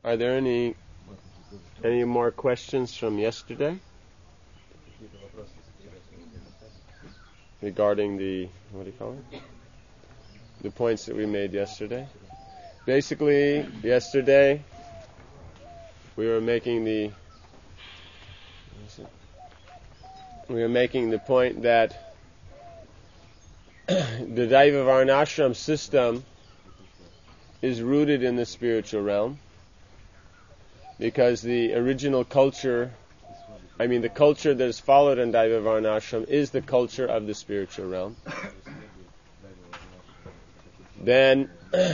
Are there any more questions from yesterday regarding the the points that we made yesterday? Basically, yesterday we were making the point that the Daiva Varnashram system is rooted in the spiritual realm, because the original culture, the culture that is followed in Daiva Varnashram is the culture of the spiritual realm. Then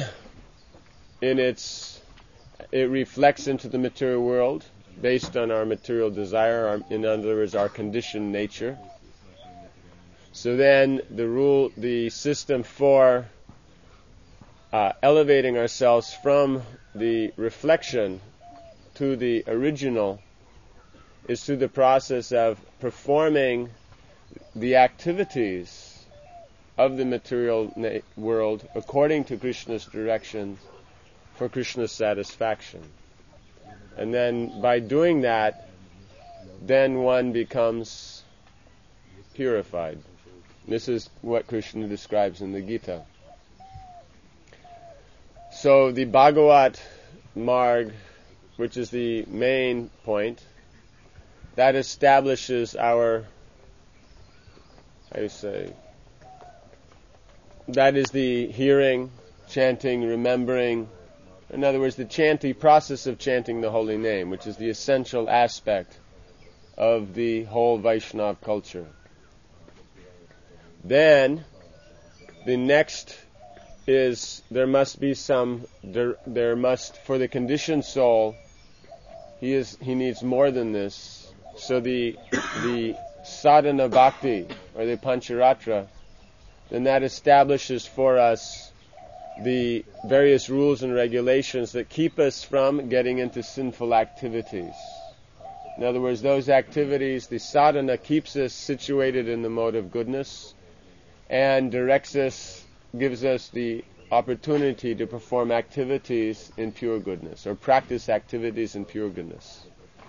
it reflects into the material world based on our material desire, in other words, our conditioned nature. So then the system for elevating ourselves from the reflection to the original is through the process of performing the activities of the material world according to Krishna's direction for Krishna's satisfaction. And then by doing that, then one becomes purified. This is what Krishna describes in the Gita. So the Bhagavat Marg, which is the main point, that establishes that is the hearing, chanting, remembering. In other words, the process of chanting the holy name, which is the essential aspect of the whole Vaishnava culture. Then, the next is for the conditioned soul, he needs more than this. So the sadhana bhakti, or the pancharatra, then that establishes for us the various rules and regulations that keep us from getting into sinful activities. In other words, those activities, the sadhana keeps us situated in the mode of goodness and directs us, gives us the opportunity to perform activities in pure goodness, or practice activities in pure goodness.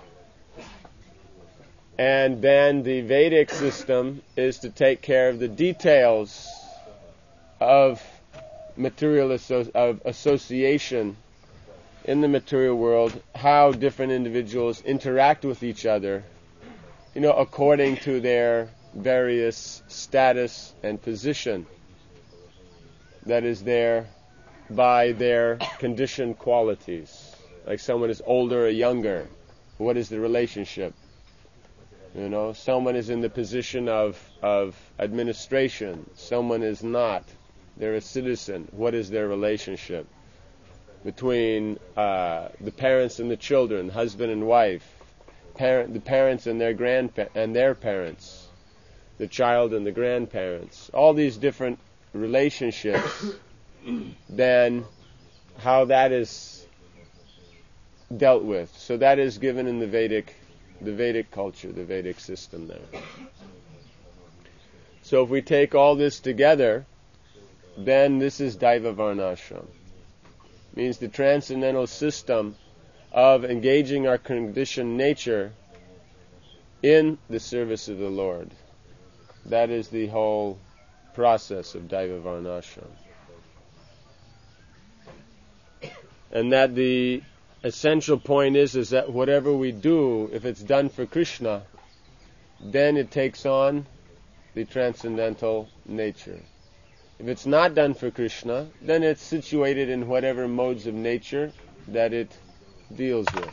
And then the Vedic system is to take care of the details of material association in the material world, how different individuals interact with each other, according to their various status and position that is there by their conditioned qualities. Like someone is older or younger, what is the relationship? Someone is in the position of administration, someone is not. They're a citizen. What is their relationship between the parents and the children, husband and wife, the parents and their parents, the child and the grandparents? All these different relationships. Then how that is dealt with. So that is given in the Vedic culture, the Vedic system there. So if we take all this together, then this is Daiva Varnashram. Means the transcendental system of engaging our conditioned nature in the service of the Lord. That is the whole process of Daiva Varnashram. And that the essential point is that whatever we do, if it's done for Krishna, then it takes on the transcendental nature. If it's not done for Krishna, then it's situated in whatever modes of nature that it deals with.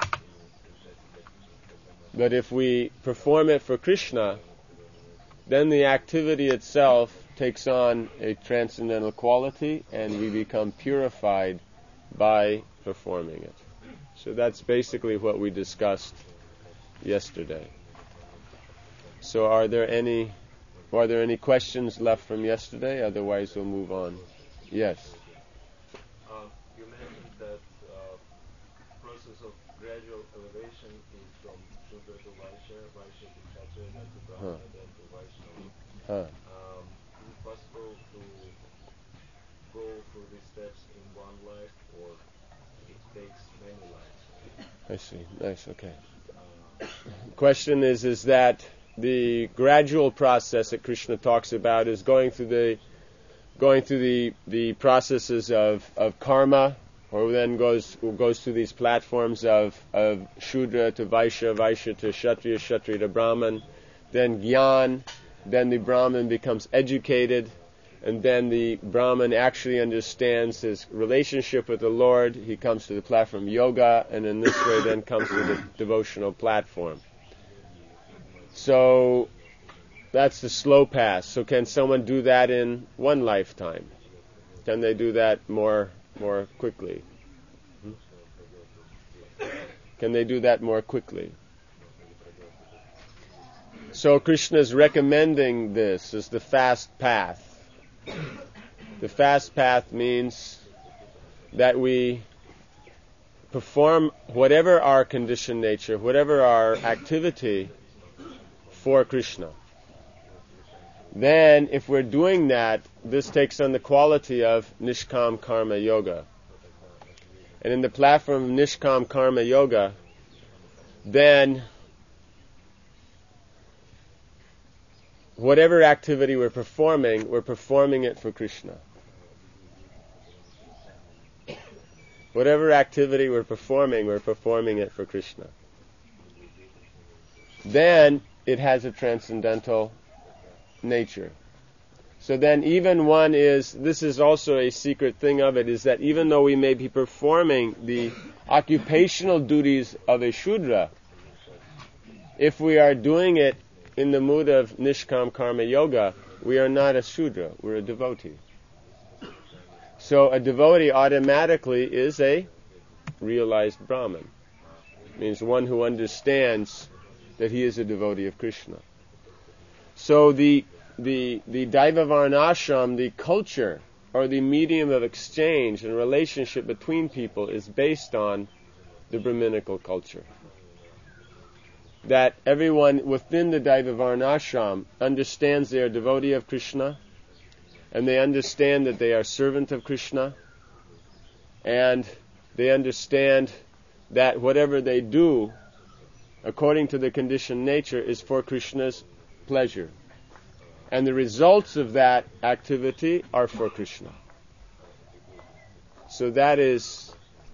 But if we perform it for Krishna, then the activity itself takes on a transcendental quality and we become purified by performing it. So that's basically what we discussed yesterday. So are there any questions left from yesterday? Otherwise we'll move on. Yes. You mentioned that process of gradual elevation is from Shudra to Vaishya, Vaishya to Kshatriya, then to Brahmana, then to Vaishnava. Is it possible to go through these steps in one life, or it takes many lives? I see. Nice. Okay. Question is that the gradual process that Krishna talks about is going through the processes of karma, or then goes through these platforms of Shudra to Vaishya, Vaishya to Kshatriya, Kshatriya to Brahman, then Gyan, then the Brahman becomes educated, and then the Brahman actually understands his relationship with the Lord. He comes to the platform yoga, and in this way then comes to the devotional platform. So that's the slow path. So can someone do that in one lifetime? Can they do that more quickly? Can they do that more quickly? So Krishna is recommending this as the fast path. The fast path means that we perform whatever our conditioned nature, whatever our activity, for Krishna. Then, if we're doing that, this takes on the quality of Nishkam Karma Yoga. And in the platform of Nishkam Karma Yoga, then whatever activity we're performing it for Krishna. Whatever activity we're performing it for Krishna. Then it has a transcendental nature. So then this is also a secret thing of it, is that even though we may be performing the occupational duties of a Shudra, if we are doing it in the mood of Nishkam Karma Yoga, we are not a Shudra, we're a devotee. So a devotee automatically is a realized Brahman. It means one who understands that he is a devotee of Krishna. So the Daiva Varnashram, the culture or the medium of exchange and relationship between people, is based on the Brahminical culture. That everyone within the Daiva Varnashram understands they are devotee of Krishna, and they understand that they are servant of Krishna, and they understand that whatever they do, according to the conditioned nature, is for Krishna's pleasure. And the results of that activity are for Krishna. So that is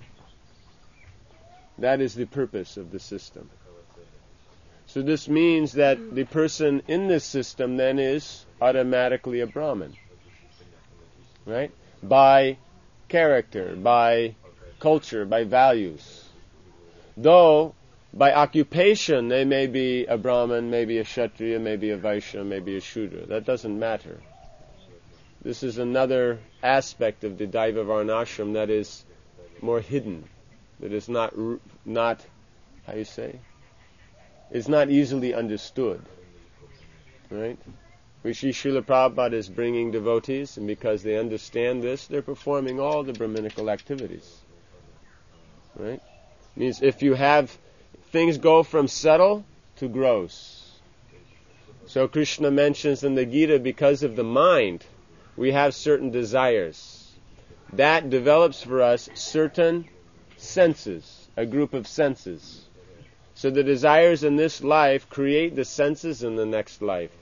the purpose of the system. So this means that the person in this system then is automatically a Brahmin. Right? By character, by culture, by values. Though by occupation they may be a Brahmin, maybe a Kshatriya, maybe a Vaishya, maybe a Shudra. That doesn't matter. This is another aspect of the Daiva Varnashram that is more hidden, that is not how you say? Is not easily understood. Right? Rishi Srila Prabhupada is bringing devotees, and because they understand this, they're performing all the Brahminical activities. Right? Means if you have things go from subtle to gross. So Krishna mentions in the Gita, because of the mind, we have certain desires. That develops for us certain senses, a group of senses. So the desires in this life create the senses in the next life.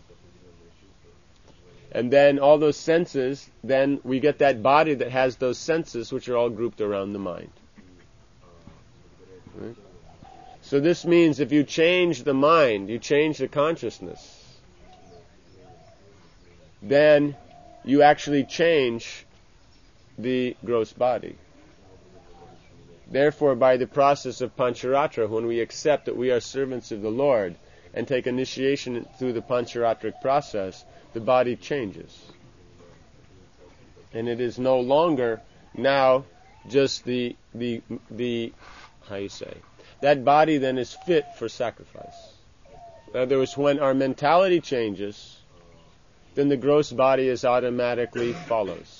And then all those senses, then we get that body that has those senses, which are all grouped around the mind. Right? So this means if you change the mind, you change the consciousness, then you actually change the gross body. Therefore, by the process of Pancharatra, when we accept that we are servants of the Lord and take initiation through the Pancharatric process, the body changes. And it is no longer now just the how you say, that body then is fit for sacrifice. In other words, when our mentality changes, then the gross body is automatically follows.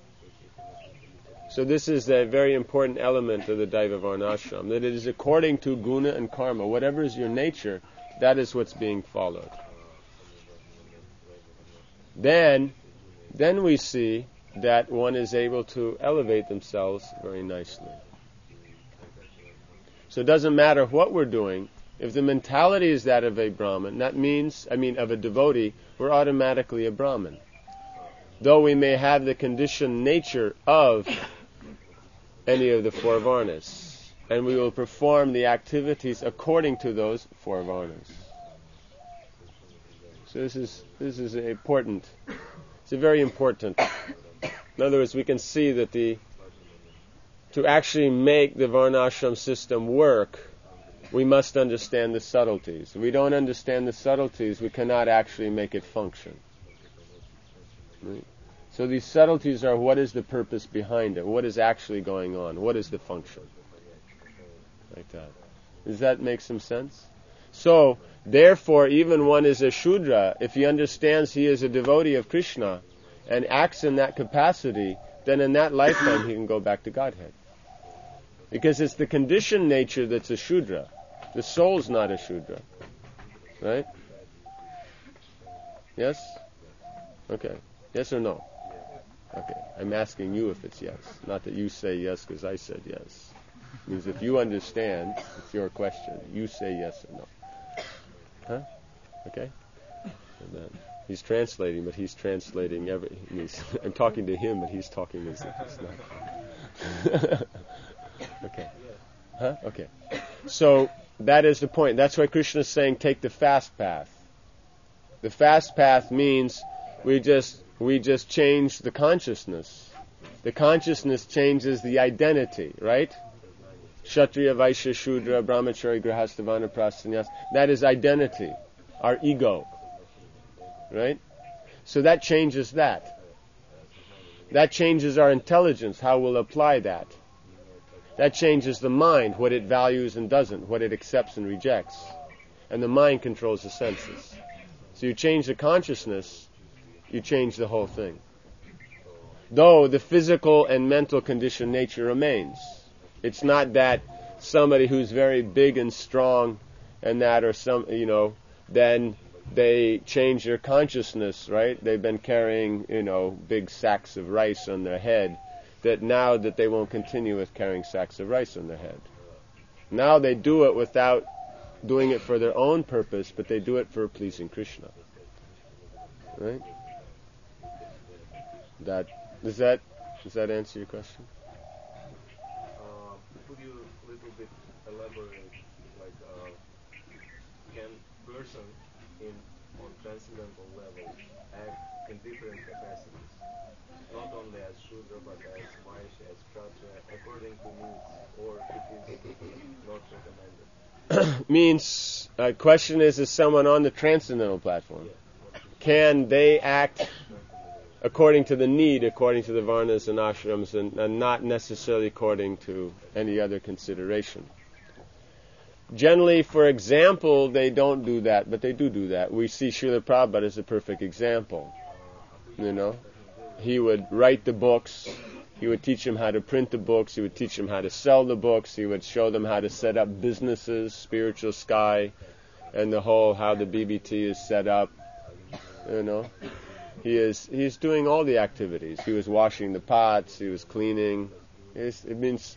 So this is a very important element of the Daiva Varnashram, that it is according to guna and karma. Whatever is your nature, that is what's being followed. Then we see that one is able to elevate themselves very nicely. So it doesn't matter what we're doing. If the mentality is that of a Brahmin, that means, of a devotee, we're automatically a Brahmin. Though we may have the conditioned nature of any of the four varnas. And we will perform the activities according to those four varnas. So this is important. It's a very important. In other words, we can see that to actually make the varnashram system work, we must understand the subtleties. If we don't understand the subtleties, we cannot actually make it function. Right? So these subtleties are what is the purpose behind it, what is actually going on, what is the function. Like that. Does that make some sense? So, therefore, even one is a Shudra, if he understands he is a devotee of Krishna and acts in that capacity, then in that lifetime he can go back to Godhead. Because it's the conditioned nature that's a Shudra. The soul's not a Shudra. Right? Yes? Okay. Yes or no? Okay. I'm asking you if it's yes. Not that you say yes because I said yes. It means if you understand, it's your question. You say yes or no. Huh? Okay? And then he's translating, but he's translating I'm talking to him, but he's talking as if it's not. Okay. Huh? Okay. So that is the point. That's why Krishna is saying take the fast path. The fast path means we just change the consciousness. The consciousness changes the identity, right? Kshatriya, Vaishya, Shudra, Brahmachari, Grihastha, Vanaprastha. That is identity, our ego, right? So that changes that. That changes our intelligence, how we'll apply that. That changes the mind, what it values and doesn't, what it accepts and rejects. And the mind controls the senses. So you change the consciousness, you change the whole thing. Though the physical and mental conditioned nature remains. It's not that somebody who's very big and strong and that, or then they change their consciousness, right? They've been carrying, big sacks of rice on their head, that now that they won't continue with carrying sacks of rice on their head. Now they do it without doing it for their own purpose, but they do it for pleasing Krishna. Right? Does that answer your question? Could you a little bit elaborate, can person on transcendental level act in different capacities, not only as Shudra but as Vaishya, as Kshatriya, according to needs, or it is not recommended? Means, question is someone on the transcendental platform, can they act according to the need, according to the varnas and ashrams, and not necessarily according to any other consideration? Generally, for example, they don't do that, but they do that. We see Srila Prabhupada as a perfect example. He would write the books, he would teach them how to print the books, he would teach them how to sell the books, he would show them how to set up businesses, Spiritual Sky, and the whole, how the BBT is set up, He's doing all the activities. He was washing the pots, he was cleaning. It means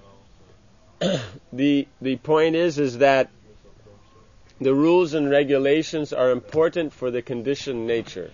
the point is that the rules and regulations are important for the conditioned nature.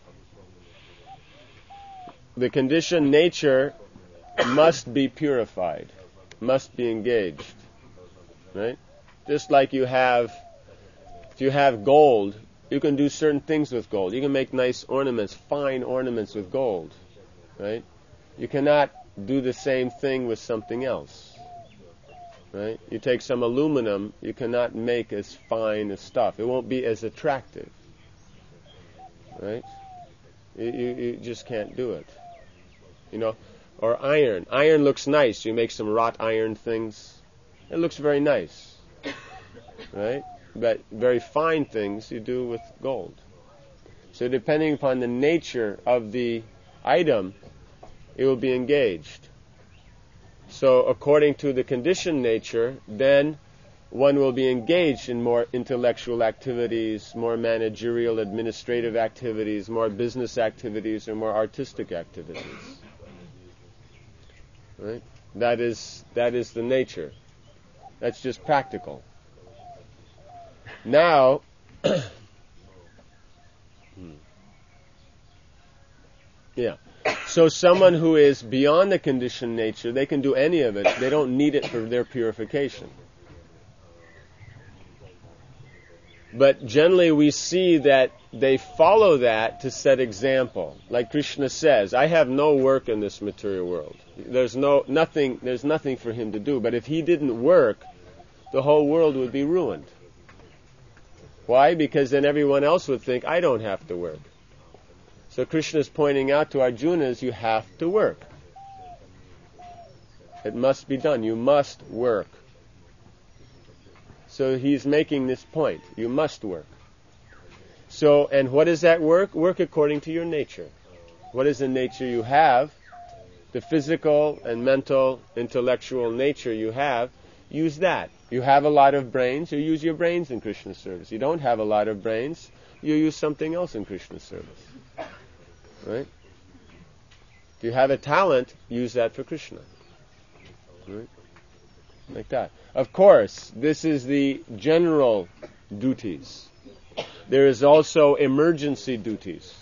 The conditioned nature must be purified, must be engaged. Right? Just like if you have gold, you can do certain things with gold. You can make nice ornaments, fine ornaments with gold, right? You cannot do the same thing with something else, right? You take some aluminum, you cannot make as fine as stuff. It won't be as attractive, right? You just can't do it, Or iron. Iron looks nice. You make some wrought iron things. It looks very nice, right? But very fine things you do with gold. So depending upon the nature of the item, it will be engaged. So according to the conditioned nature, then one will be engaged in more intellectual activities, more managerial administrative activities, more business activities, or more artistic activities. Right? That is the nature. That's just practical. Now, yeah. So someone who is beyond the conditioned nature, they can do any of it. They don't need it for their purification. But generally we see that they follow that to set example. Like Krishna says, I have no work in this material world. There's nothing for him to do. But if he didn't work, the whole world would be ruined. Why? Because then everyone else would think, I don't have to work. So Krishna is pointing out to Arjuna, you have to work. It must be done. You must work. So he's making this point. You must work. So, and what is that work? Work according to your nature. What is the nature you have? The physical and mental, intellectual nature you have, use that. You have a lot of brains, you use your brains in Krishna's service. You don't have a lot of brains, you use something else in Krishna's service. Right? If you have a talent, use that for Krishna. Right? Like that. Of course, this is the general duties. There is also emergency duties.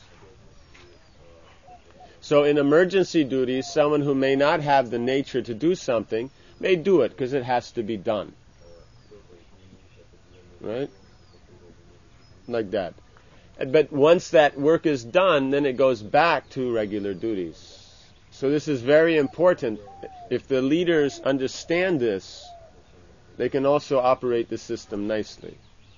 So in emergency duties, someone who may not have the nature to do something may do it because it has to be done. Right? Like that. But once that work is done, then it goes back to regular duties. So this is very important. If the leaders understand this, they can also operate the system nicely.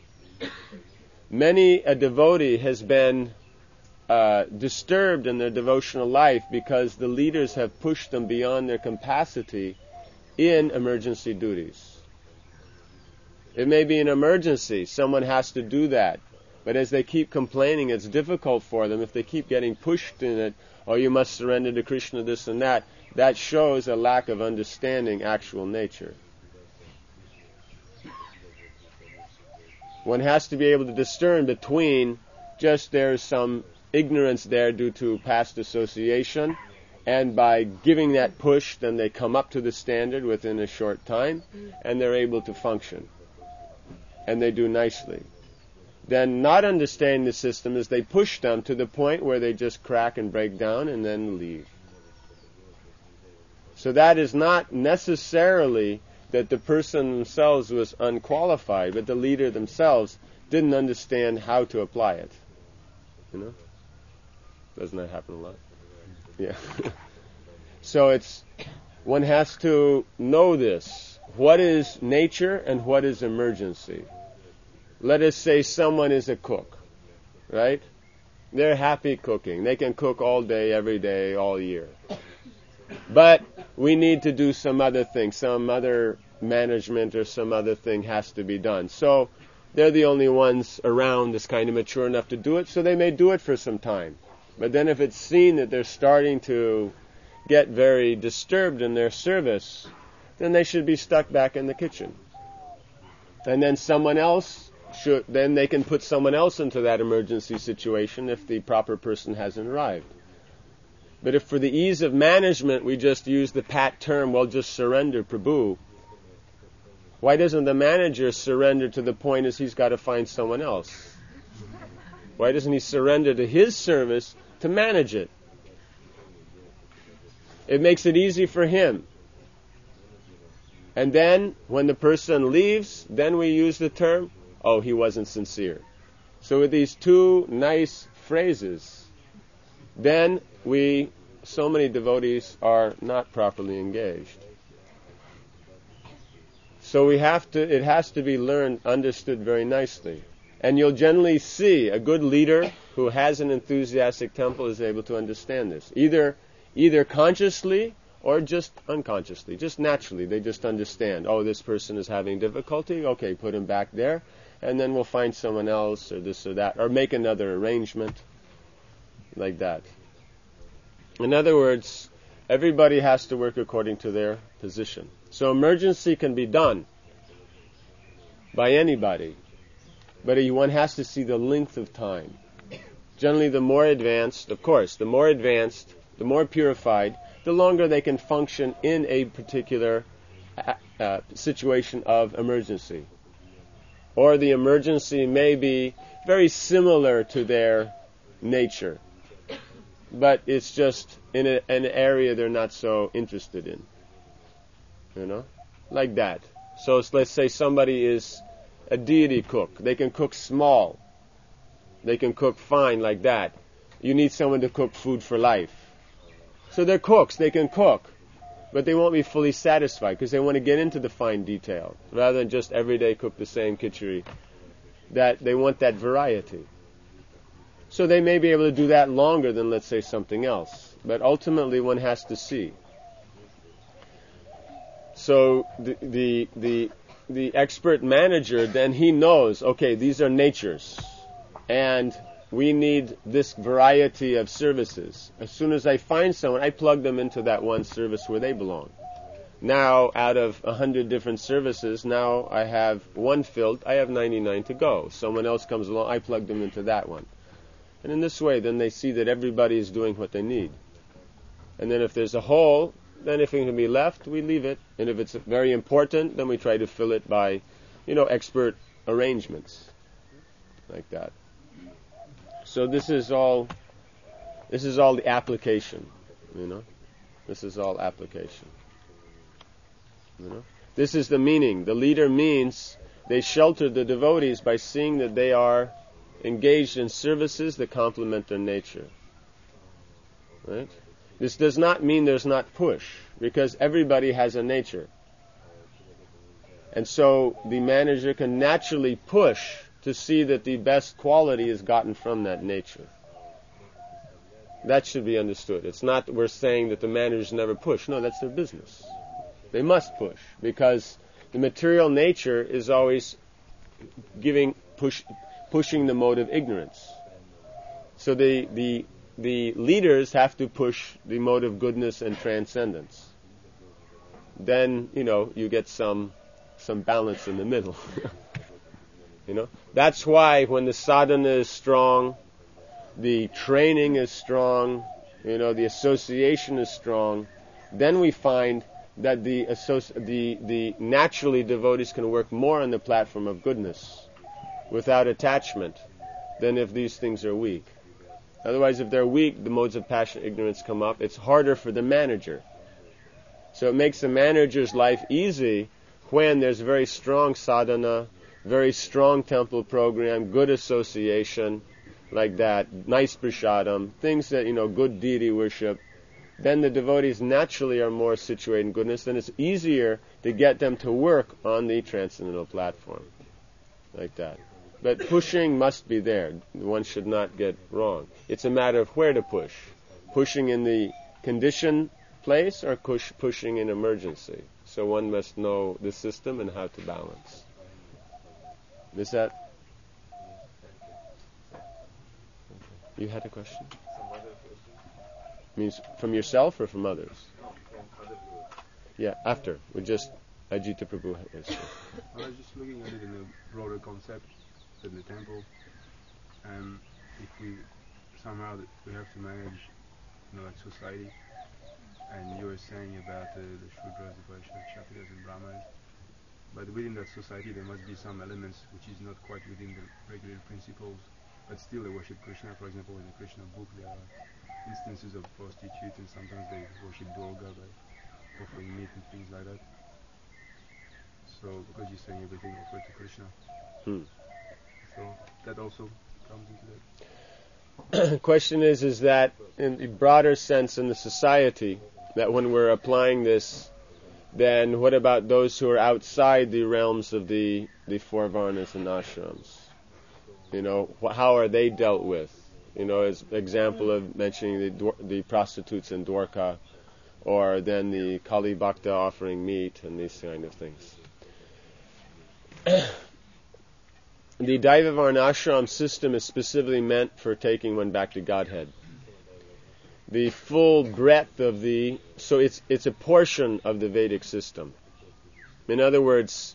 Many a devotee has been disturbed in their devotional life because the leaders have pushed them beyond their capacity in emergency duties. It may be an emergency. Someone has to do that. But as they keep complaining, it's difficult for them. If they keep getting pushed in it, oh, you must surrender to Krishna, this and that, that shows a lack of understanding actual nature. One has to be able to discern between just there's some ignorance there due to past association, and by giving that push, then they come up to the standard within a short time, and they're able to function. And they do nicely. Then not understanding the system is they push them to the point where they just crack and break down and then leave. So that is not necessarily that the person themselves was unqualified, but the leader themselves didn't understand how to apply it. You know? Doesn't that happen a lot? Yeah. So one has to know this. What is nature and what is emergency? Let us say someone is a cook, right? They're happy cooking. They can cook all day, every day, all year. But we need to do some other thing. Some other management or some other thing has to be done. So they're the only ones around that's kind of mature enough to do it, so they may do it for some time. But then if it's seen that they're starting to get very disturbed in their service, then they should be stuck back in the kitchen. And then then they can put someone else into that emergency situation if the proper person hasn't arrived. But if for the ease of management we just use the pat term, well, just surrender, Prabhu, why doesn't the manager surrender to the point as he's got to find someone else? Why doesn't he surrender to his service to manage it? It makes it easy for him. And then, when the person leaves, then we use the term, oh, he wasn't sincere. So with these two nice phrases, then so many devotees are not properly engaged. So it has to be understood very nicely. And you'll generally see a good leader who has an enthusiastic temple is able to understand this. Either consciously or just unconsciously, just naturally. They just understand, oh, this person is having difficulty, okay, put him back there, and then we'll find someone else or this or that, or make another arrangement like that. In other words, everybody has to work according to their position. So emergency can be done by anybody, but one has to see the length of time. Generally, the more advanced, the more purified, the longer they can function in a particular situation of emergency. Or the emergency may be very similar to their nature, but it's just in an area they're not so interested in. Like that. So let's say somebody is a deity cook. They can cook small. They can cook fine like that. You need someone to cook food for life. So they're cooks. They can cook. But they won't be fully satisfied because they want to get into the fine detail rather than just every day cook the same khichdi. That they want that variety. So they may be able to do that longer than, let's say, something else. But ultimately one has to see. So the expert manager, then he knows, okay, these are natures. And we need this variety of services. As soon as I find someone, I plug them into that one service where they belong. Now, out of 100 different services, now I have one filled, I have 99 to go. Someone else comes along, I plug them into that one. And in this way, then they see that everybody is doing what they need. And then if there's a hole, then if it can be left, we leave it. And if it's very important, then we try to fill it by, expert arrangements. Like that. So this is all the application, This is all application. This is the meaning. The leader means they shelter the devotees by seeing that they are engaged in services that complement their nature. Right? This does not mean there's not push, because everybody has a nature. And so the manager can naturally push to see that the best quality is gotten from that nature. That should be understood. It's not that we're saying that the managers never push. No, that's their business. They must push, because the material nature is always pushing the mode of ignorance. So the leaders have to push the mode of goodness and transcendence. Then, you get some balance in the middle. That's why when the sadhana is strong, the training is strong, the association is strong, then we find that the naturally devotees can work more on the platform of goodness without attachment than if these things are weak. Otherwise, if they're weak, the modes of passion, ignorance come up. It's harder for the manager. So it makes the manager's life easy when there's very strong sadhana, very strong temple program, good association, like that, nice prasadam, things that, good deity worship. Then the devotees naturally are more situated in goodness. Then it's easier to get them to work on the transcendental platform, like that. But pushing must be there. One should not get wrong. It's a matter of where to push. Pushing in the conditioned place or pushing in emergency. So one must know the system and how to balance. Is that? You had a question? Some other question? Means from yourself or from others? No, from other viewers. Yeah, after. We just Ajita Prabhu has. I was just looking at it in a broader concept in the temple. If we somehow we have to manage, like society, and you were saying about the Shudras, the Vaishyas, Kshatriyas, and Brahmanas. But within that society there must be some elements which is not quite within the regular principles, but still they worship Krishna. For example, in the Krishna book there are instances of prostitutes, and sometimes they worship Durga by offering meat and things like that. So, because you're saying everything offered to Krishna. So that also comes into that. The question is that in the broader sense in the society, that when we're applying this, then what about those who are outside the realms of the four varnas and ashrams? How are they dealt with? As example of mentioning the prostitutes in Dwarka, or then the Kali Bhakta offering meat and these kind of things. The Daiva Varnashram system is specifically meant for taking one back to Godhead. The full breadth of so it's a portion of the Vedic system. In other words,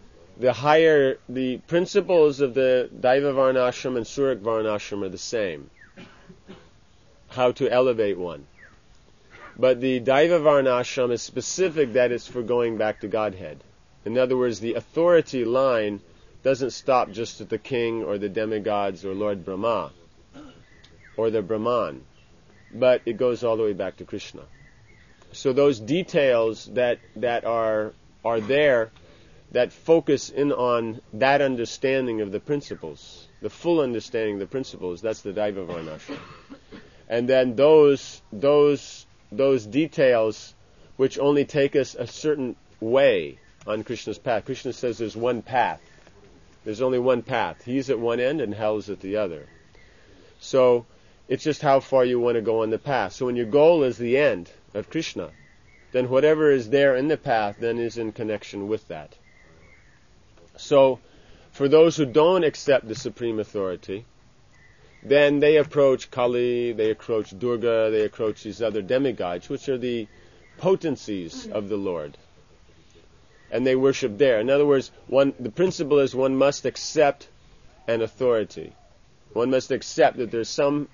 the principles of the Daiva Varnashram and Surak Varnashram are the same. How to elevate one. But the Daiva Varnashram is specific, that is for going back to Godhead. In other words, the authority line doesn't stop just at the king or the demigods or Lord Brahma or the Brahman, but it goes all the way back to Krishna. So those details that are there, that focus in on that understanding of the principles, the full understanding of the principles, that's the Daiva Varnashram. And then those details which only take us a certain way on Krishna's path. Krishna says there's one path. There's only one path. He's at one end and hell's at the other. So it's just how far you want to go on the path. So when your goal is the end of Krishna, then whatever is there in the path then is in connection with that. So for those who don't accept the supreme authority, then they approach Kali, they approach Durga, they approach these other demigods, which are the potencies of the Lord. And they worship there. In other words, the principle is one must accept an authority. One must accept that there's some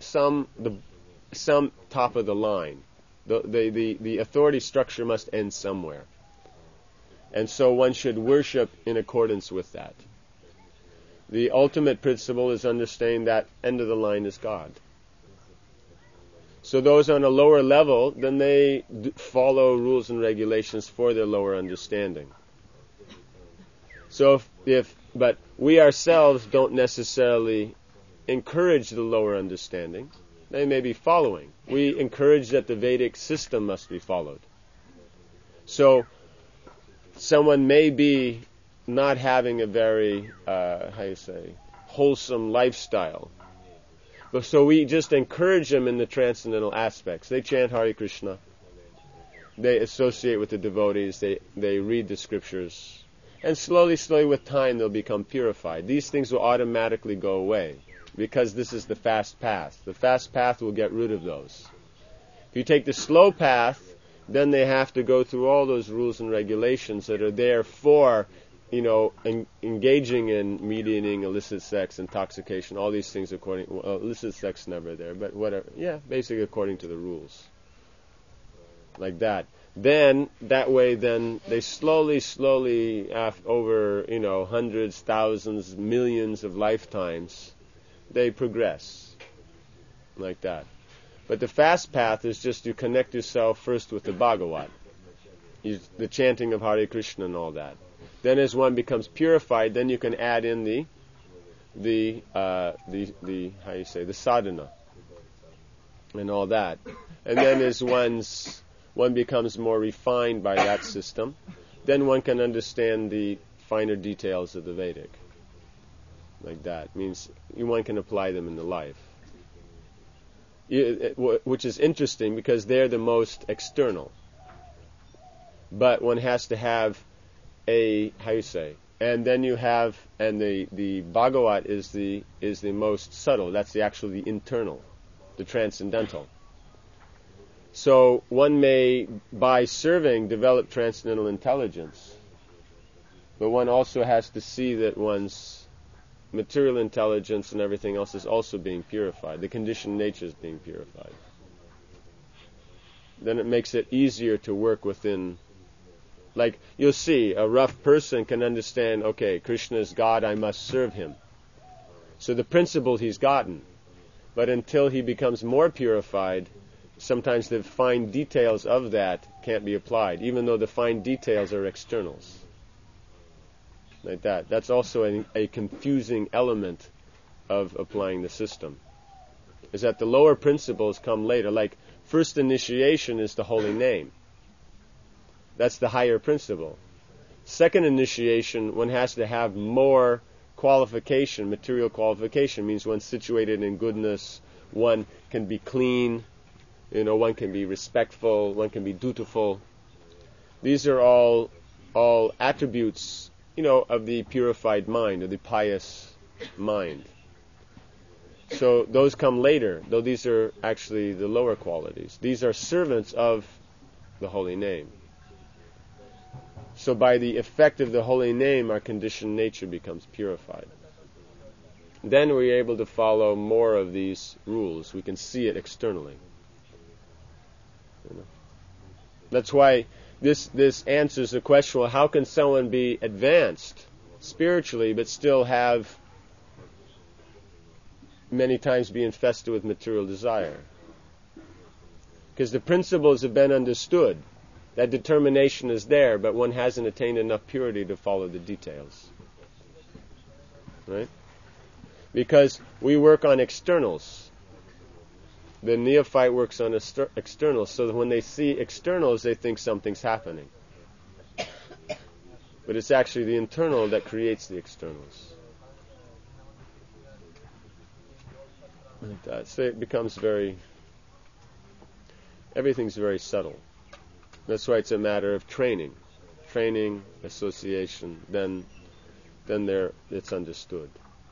top of the line. The authority structure must end somewhere. And so one should worship in accordance with that. The ultimate principle is understanding that end of the line is God. So those on a lower level, then they follow rules and regulations for their lower understanding. So but we ourselves don't necessarily encourage the lower understanding. They may be following. We encourage that the Vedic system must be followed. So someone may be not having a very, wholesome lifestyle. But so we just encourage them in the transcendental aspects. They chant Hare Krishna. They associate with the devotees. They read the scriptures. And slowly with time they'll become purified. These things will automatically go away because this is the fast path. The fast path will get rid of those. If you take the slow path, then they have to go through all those rules and regulations that are there for, engaging in mediating, illicit sex, intoxication, all these things illicit sex never there, but whatever. Yeah, basically according to the rules. Like that. Then, that way, then they slowly, over, hundreds, thousands, millions of lifetimes, they progress. Like that. But the fast path is just you connect yourself first with the Bhagavat, the chanting of Hare Krishna and all that. Then as one becomes purified, then you can add in the sadhana and all that. And then as one becomes more refined by that system, then one can understand the finer details of the Vedic. Like that. Means one can apply them in the life. Which is interesting because they're the most external. But one has to have and then you have, and the Bhagavat is the most subtle. That's the internal, the transcendental. So one may, by serving, develop transcendental intelligence. But one also has to see that one's material intelligence and everything else is also being purified. The conditioned nature is being purified. Then it makes it easier to work within. Like, you'll see, a rough person can understand, okay, Krishna is God, I must serve him. So the principle he's gotten. But until he becomes more purified, sometimes the fine details of that can't be applied, even though the fine details are externals. Like that. That's also a confusing element of applying the system. Is that the lower principles come later. Like, first initiation is the holy name. That's the higher principle. Second initiation, one has to have more qualification, material qualification, means one's situated in goodness, one can be clean, one can be respectful, one can be dutiful. These are all attributes, of the purified mind, of the pious mind. So those come later, though these are actually the lower qualities. These are servants of the holy name. So by the effect of the holy name, our conditioned nature becomes purified. Then we're able to follow more of these rules. We can see it externally. That's why this answers the question, well, how can someone be advanced spiritually but still have many times be infested with material desire? Because the principles have been understood. That determination is there, but one hasn't attained enough purity to follow the details. Right? Because we work on externals. The neophyte works on externals, so that when they see externals, they think something's happening. But it's actually the internal that creates the externals. Like that. So it becomes everything's very subtle. That's why it's a matter of training, association. Then it's understood.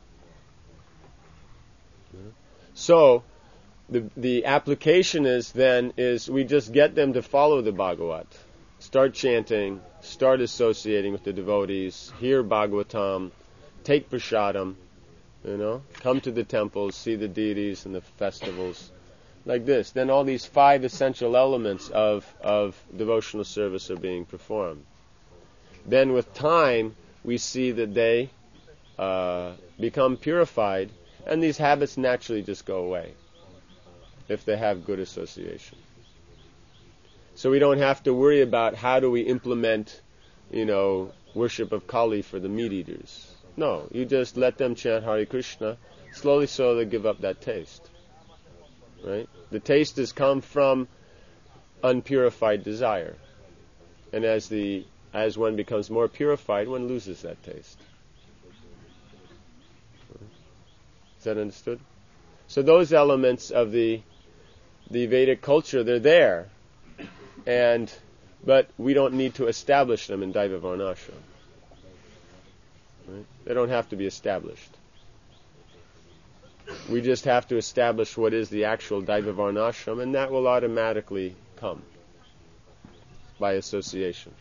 So the application is we just get them to follow the Bhagavat, start chanting, start associating with the devotees, hear Bhagavatam, take prasadam, come to the temples, see the deities and the festivals. Like this, then all these 5 essential elements of devotional service are being performed. Then with time, we see that they become purified, and these habits naturally just go away if they have good association. So we don't have to worry about how do we implement, worship of Kali for the meat eaters. No, you just let them chant Hare Krishna, slowly they give up that taste. Right? The taste has come from unpurified desire. And as one becomes more purified, one loses that taste. Is that understood? So those elements of the Vedic culture, they're there. But we don't need to establish them in Daiva Varnashram. Right? They don't have to be established. We just have to establish what is the actual Daiva Varnashram, and that will automatically come by association.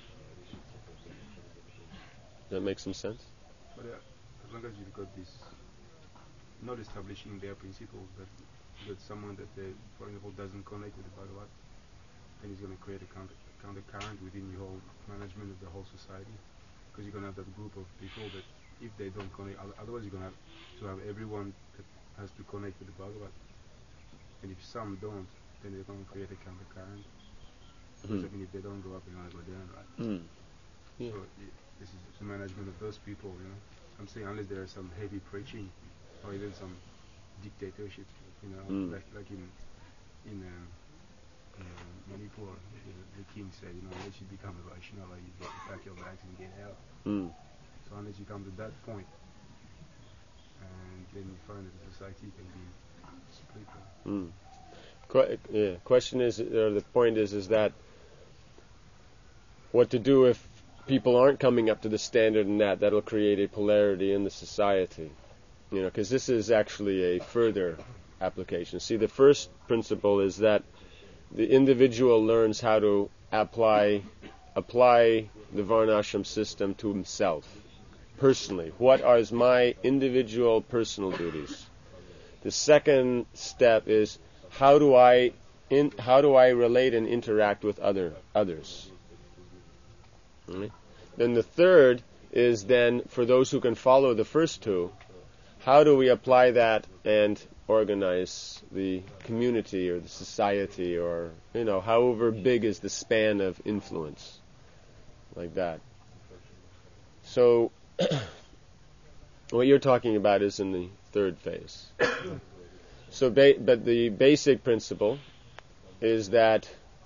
Does that make some sense? But as long as you've got this, not establishing their principles, but someone that, for example, doesn't connect with the Bhagavat, then he's going to create a countercurrent within your whole management of the whole society. Because you're going to have that group of people that, if they don't connect, otherwise you're going to have everyone that has to connect with the Bhagavat. And if some don't, then they're going to create a countercurrent. Because if they don't go up, they're going to go down, right? Yeah. So this is the management of those people, I'm saying unless there is some heavy preaching or even some dictatorship, like in Manipur, the king said, unless you become a Vaishnava, you get to pack your bags and get out. So unless you come to that point, and then you find that the society can be split. Question is, or the point is that what to do if people aren't coming up to the standard, and that'll create a polarity in the society. Because this is actually a further application. See, the first principle is that the individual learns how to apply the Varnashram system to himself, personally. What are my individual personal duties? The second step is how do I relate and interact with others? Right? Then the third is then, for those who can follow the first two, how do we apply that and organize the community or the society, or however big is the span of influence, like that. So what you're talking about is in the third phase. So but the basic principle is that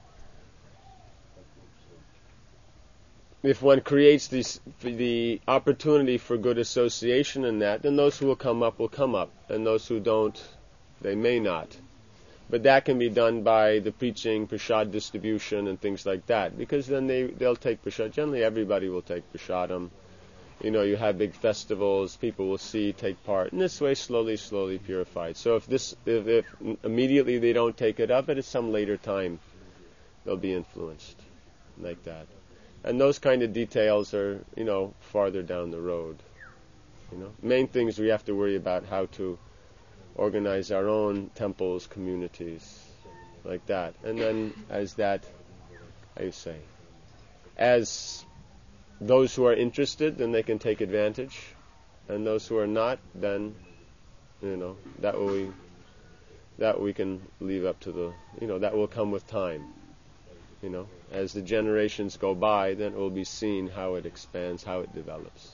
if one creates the opportunity for good association in that, then those who will come up, and those who don't, they may not. But that can be done by the preaching, prasad distribution, and things like that, because then they'll take prasad. Generally, everybody will take prasadam. You have big festivals, people will take part. In this way, slowly purified. So if immediately they don't take it up, but at some later time, they'll be influenced, like that. And those kind of details are, farther down the road. Main things we have to worry about how to organize our own temples, communities, like that. And then as that, as those who are interested, then they can take advantage, and those who are not, then that we can leave up to the that will come with time. As the generations go by, then it will be seen how it expands, how it develops.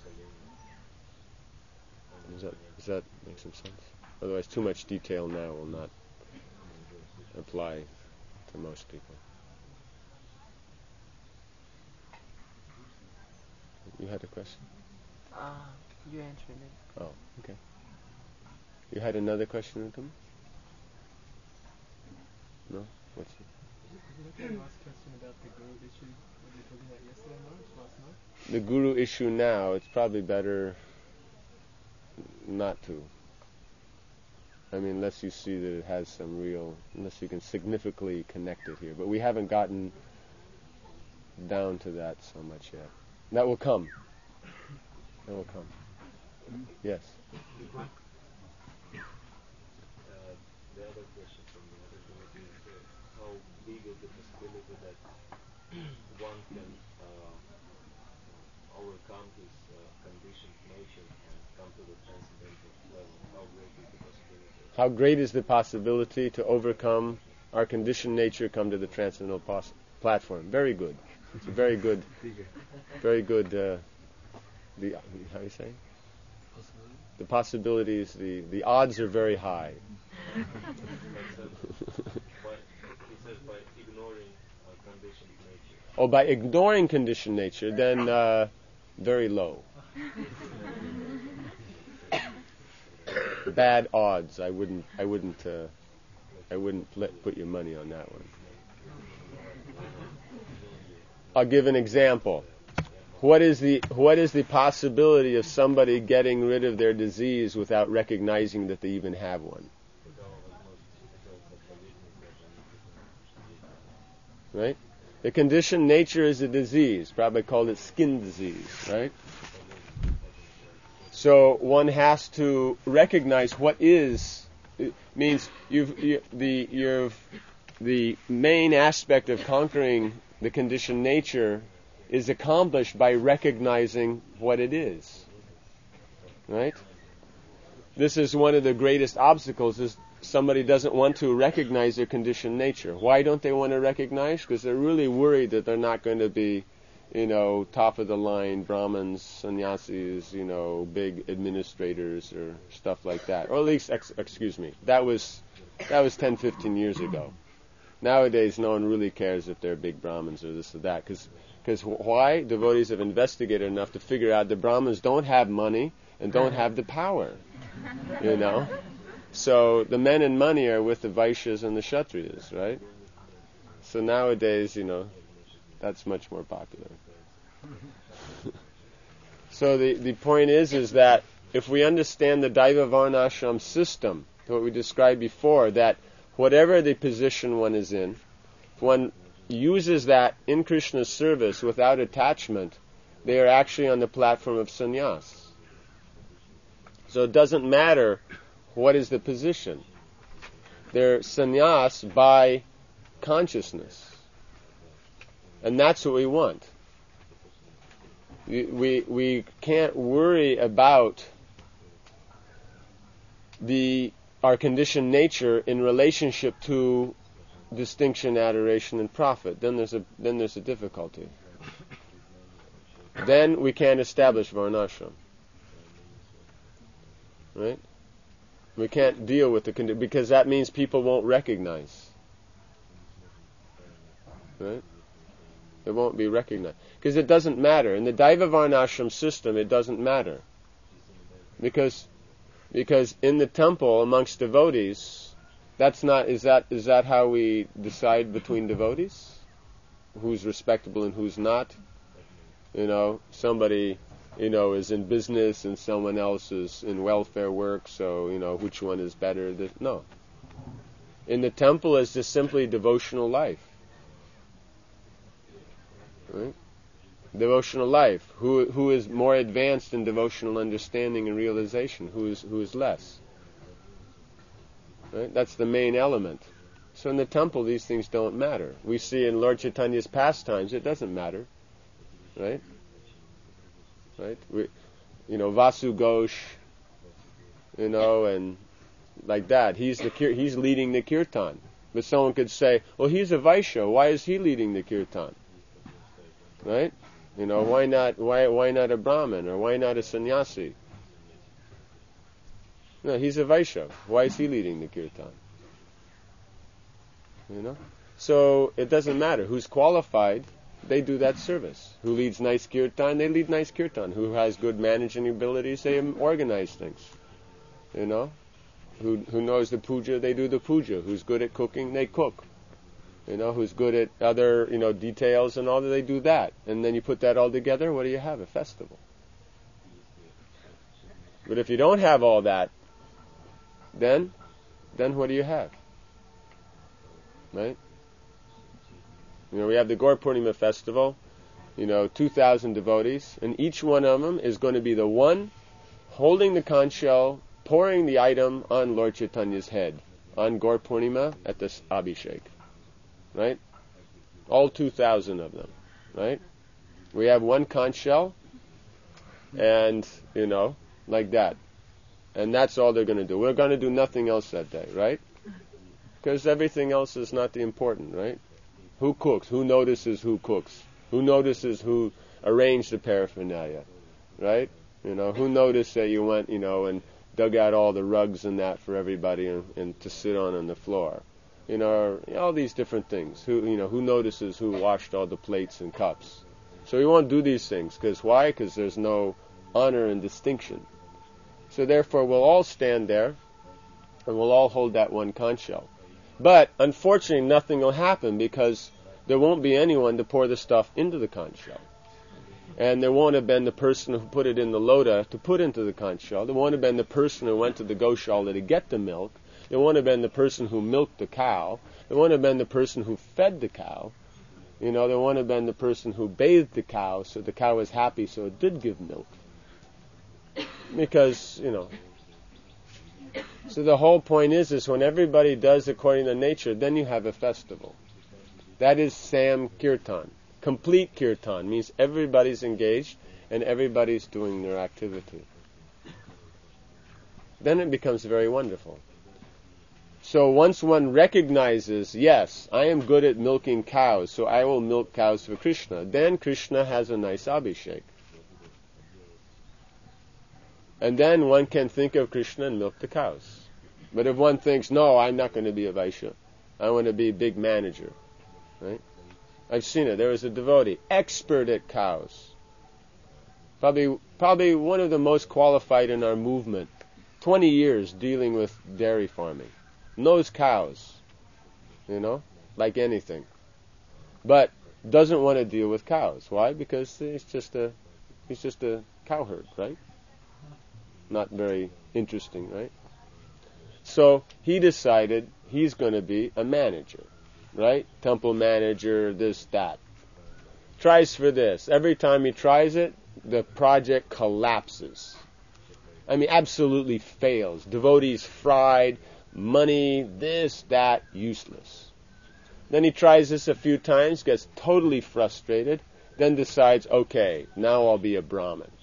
Does that make some sense? Otherwise, too much detail now will not apply to most people. You had a question? You answered it. Oh, okay. You had another question, Uttam? No? What's it? Was it the last question about the guru issue we were talking about yesterday night, last night? The guru issue now, it's probably better not to. I mean, unless you see that it has some unless you can significantly connect it here. But we haven't gotten down to that so much yet. That will come. That will come. Yes. The other question from the other committee is how big is the possibility that one can overcome his conditioned nature and come to the transcendental level? How great is the possibility? How great is the possibility to overcome our conditioned nature, come to the transcendental platform? Very good. It's a very good, how do you say? The possibilities, the odds are very high. He says by ignoring conditioned nature. Oh, by ignoring conditioned nature, then very low. Bad odds. I wouldn't put your money on that one. I'll give an example. What is the possibility of somebody getting rid of their disease without recognizing that they even have one? Right? The conditioned nature is a disease. Probably called it skin disease, right? So one has to recognize what is. It means the main aspect of conquering the conditioned nature is accomplished by recognizing what it is. Right? This is one of the greatest obstacles, is somebody doesn't want to recognize their conditioned nature. Why don't they want to recognize? Because they're really worried that they're not going to be, top of the line Brahmins, sannyasis, big administrators or stuff like that. Or at least, excuse me, that was 10, 15 years ago. Nowadays, no one really cares if they're big Brahmins or this or that. Because why? Devotees have investigated enough to figure out the Brahmins don't have money and don't have the power. So the men and money are with the Vaishyas and the Kshatriyas, right? So nowadays, that's much more popular. So the point is that if we understand the Daiva Varnashram system, what we described before, that whatever the position one is in, if one uses that in Krishna's service without attachment, they are actually on the platform of sannyas. So it doesn't matter what is the position. They're sannyas by consciousness. And that's what we want. We can't worry about our conditioned nature in relationship to distinction, adoration, and profit. Then there's a difficulty. Then we can't establish varnashram. Right? We can't deal with the condition, because that means people won't recognize. Right? It won't be recognized. Because it doesn't matter. In the Daiva Varnashram system, it doesn't matter. Because in the temple, amongst devotees, is that how we decide between devotees? Who's respectable and who's not? Somebody, is in business and someone else is in welfare work, so, which one is better? No. In the temple, it's just simply devotional life. Right? Devotional life. Who is more advanced in devotional understanding and realization? Who is less? Right? That's the main element. So in the temple, these things don't matter. We see in Lord Chaitanya's pastimes, it doesn't matter. right? Right? Vasu Ghosh, and like that. He's leading the kirtan. But someone could say, well, he's a Vaishya. Why is he leading the kirtan? Right? Why not a Brahmin, or why not a sannyasi? No, he's a Vaishya. Why is he leading the kirtan? So it doesn't matter who's qualified. They do that service. Who leads nice kirtan? They lead nice kirtan. Who has good managing abilities? They organize things. Who knows the puja? They do the puja. Who's good at cooking? They cook. Who's good at other, details and all that? They do that. And then you put that all together, what do you have? A festival. But if you don't have all that, then what do you have? Right? We have the Gaur Purnima festival, 2,000 devotees, and each one of them is going to be the one holding the conch shell, pouring the item on Lord Chaitanya's head on Gaur Purnima at the Abhishek. Right? All 2,000 of them. Right? We have one conch shell, and, like that. And that's all they're going to do. We're going to do nothing else that day, right? Because everything else is not the important, right? Who cooks? Who notices who cooks? Who notices who arranged the paraphernalia, right? Who noticed that you went, and dug out all the rugs and that for everybody and to sit on the floor? All these different things. Who notices who washed all the plates and cups? So we won't do these things. Because why? Because there's no honor and distinction. So therefore we'll all stand there and we'll all hold that one conch shell. But unfortunately nothing will happen because there won't be anyone to pour the stuff into the conch shell. And there won't have been the person who put it in the lota to put into the conch shell. There won't have been the person who went to the goshala to get the milk. There won't have been the person who milked the cow. There won't have been the person who fed the cow. There won't have been the person who bathed the cow so the cow was happy so it did give milk. Because, so the whole point is when everybody does according to nature, then you have a festival. That is Sam Kirtan. Complete Kirtan means everybody's engaged and everybody's doing their activity. Then it becomes very wonderful. So once one recognizes, yes, I am good at milking cows, so I will milk cows for Krishna, then Krishna has a nice abhishek. And then one can think of Krishna and milk the cows. But if one thinks, no, I'm not going to be a Vaishya, I want to be a big manager, right? I've seen it. There was a devotee, expert at cows. Probably one of the most qualified in our movement. 20 years dealing with dairy farming. Knows cows, like anything. But doesn't want to deal with cows. Why? Because he's just a cowherd, right? Not very interesting, right? So he decided he's going to be a manager, right? Temple manager, this, that. Tries for this. Every time he tries it, the project collapses. Absolutely fails. Devotees fried, money, this, that, useless. Then he tries this a few times, gets totally frustrated, then decides, okay, now I'll be a Brahmin.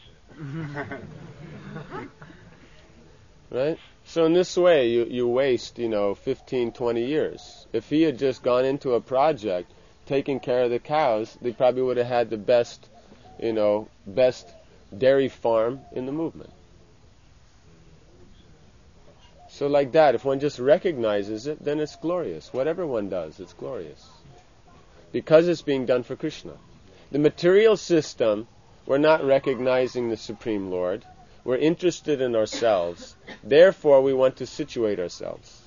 Right? So in this way, you waste, 15, 20 years. If he had just gone into a project, taking care of the cows, they probably would have had the best dairy farm in the movement. So like that, if one just recognizes it, then it's glorious. Whatever one does, it's glorious. Because it's being done for Krishna. The material system, we're not recognizing the Supreme Lord. We're interested in ourselves. Therefore, we want to situate ourselves.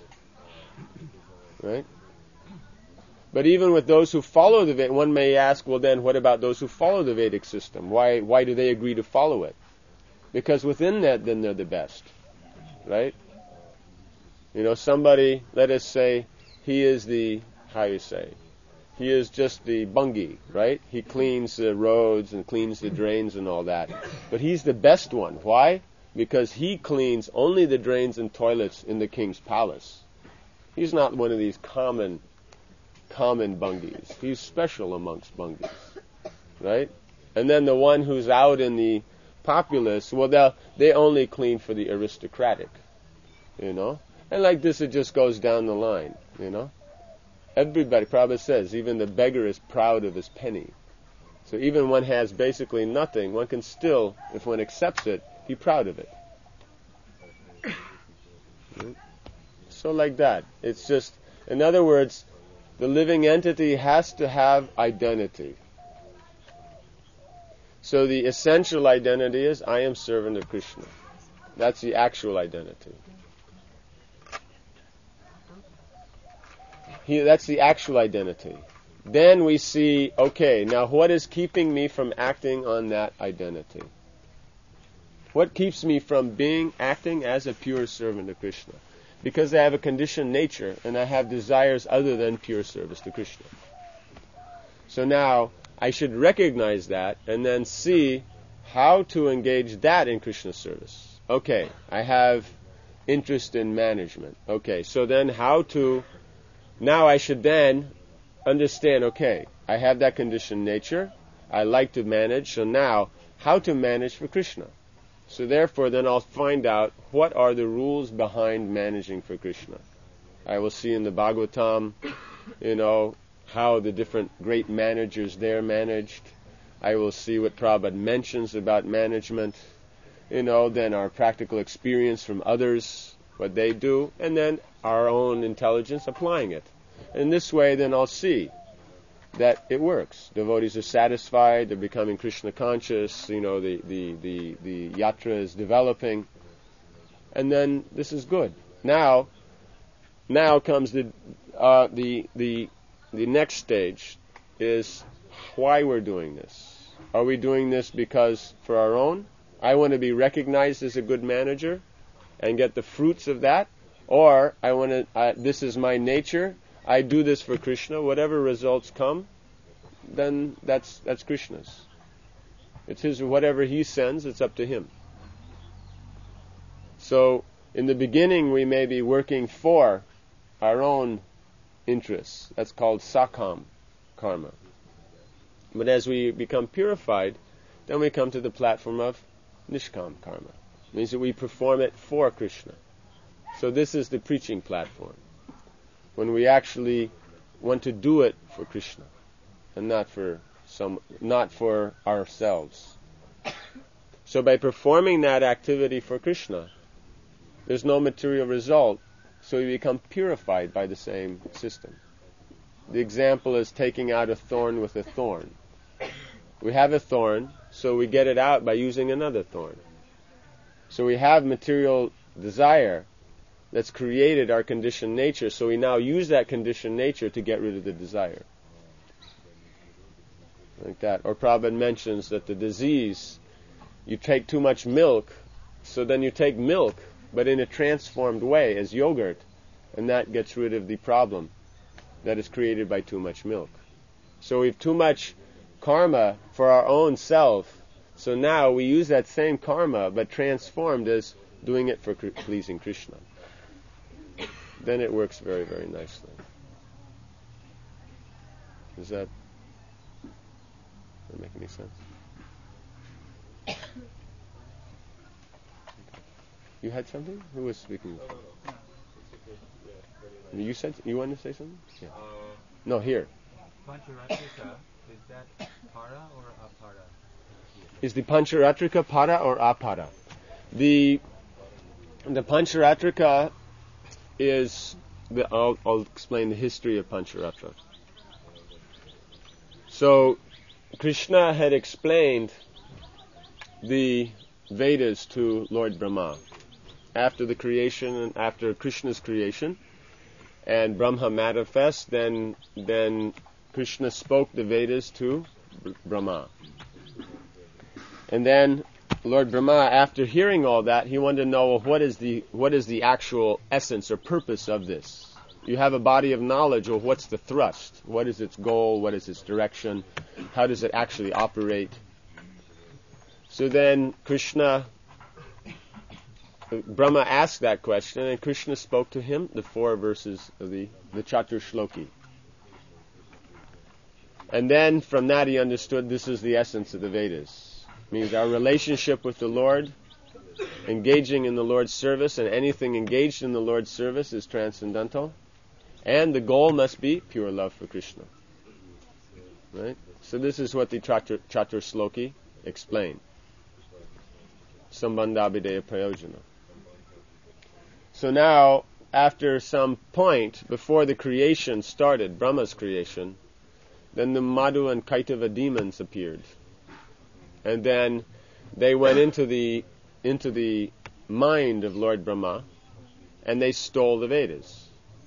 Right? But even with those who follow the Vedic, one may ask, well then, what about those who follow the Vedic system? Why do they agree to follow it? Because within that, then they're the best. Right? Somebody, let us say, he is he is just the bungi, right? He cleans the roads and cleans the drains and all that. But he's the best one. Why? Because he cleans only the drains and toilets in the king's palace. He's not one of these common bungis. He's special amongst bungis, right? And then the one who's out in the populace, well, they only clean for the aristocratic, you know. And like this, it just goes down the line, you know. Everybody, Prabhupada says, even the beggar is proud of his penny. So even one has basically nothing, one can still, if one accepts it, be proud of it. So like that. It's just, in other words, the living entity has to have identity. So the essential identity is, I am servant of Krishna. That's the actual identity. That's the actual identity. Then we see, okay, now what is keeping me from acting on that identity? What keeps me from acting as a pure servant of Krishna? Because I have a conditioned nature and I have desires other than pure service to Krishna. So now I should recognize that and then see how to engage that in Krishna service. Okay, I have interest in management. Okay, so then now I should then understand, okay, I have that conditioned nature, I like to manage, so now how to manage for Krishna. So therefore then I'll find out what are the rules behind managing for Krishna. I will see in the Bhagavatam, how the different great managers there managed. I will see what Prabhupada mentions about management, then our practical experience from others, what they do, and then our own intelligence applying it. In this way, then I'll see that it works. Devotees are satisfied, they're becoming Krishna conscious, the yatra is developing, and then this is good. Now comes the next stage is why we're doing this. Are we doing this because for our own? I want to be recognized as a good manager and get the fruits of that, or this is my nature. I do this for Krishna. Whatever results come, then that's Krishna's. It's his. Whatever he sends, it's up to him. So in the beginning, we may be working for our own interests. That's called sakam karma. But as we become purified, then we come to the platform of nishkam karma. It means that we perform it for Krishna. So this is the preaching platform, when we actually want to do it for Krishna and not for ourselves. So by performing that activity for Krishna, there's no material result, so we become purified by the same system. The example is taking out a thorn with a thorn. We have a thorn, so we get it out by using another thorn. So we have material desire that's created our conditioned nature, so we now use that conditioned nature to get rid of the desire. Like that. Or Prabhupada mentions that the disease, you take too much milk, so then you take milk, but in a transformed way as yogurt, and that gets rid of the problem that is created by too much milk. So we have too much karma for our own self, so now we use that same karma, but transformed as doing it for pleasing Krishna. Then it works very, very nicely. Does that make any sense? You had something? Who was speaking? No. You said you wanted to say something? Yeah. No, here. Pancharatrika, is that para or apara? Is the Pancharatrika para or apara? The Pancharatrika is I'll explain the history of Pancharatra. So Krishna had explained the Vedas to Lord Brahma after the creation and after Krishna's creation, and Brahma manifest. Then Krishna spoke the Vedas to Brahma, and then Lord Brahma, after hearing all that, he wanted to know, well, what is the actual essence or purpose of this? You have a body of knowledge, well, what's the thrust? What is its goal? What is its direction? How does it actually operate? So then Brahma asked that question, and Krishna spoke to him the 4 verses of the Chatur Shloki. And then from that he understood this is the essence of the Vedas. It means our relationship with the Lord, engaging in the Lord's service, and anything engaged in the Lord's service is transcendental. And the goal must be pure love for Krishna. Right? So this is what the Chatur Sloki explain. Sambandhabhideya Prayojana. So now, after some point, before the creation started, Brahma's creation, then the Madhu and Kaitava demons appeared. And then they went into the mind of Lord Brahma, and they stole the Vedas.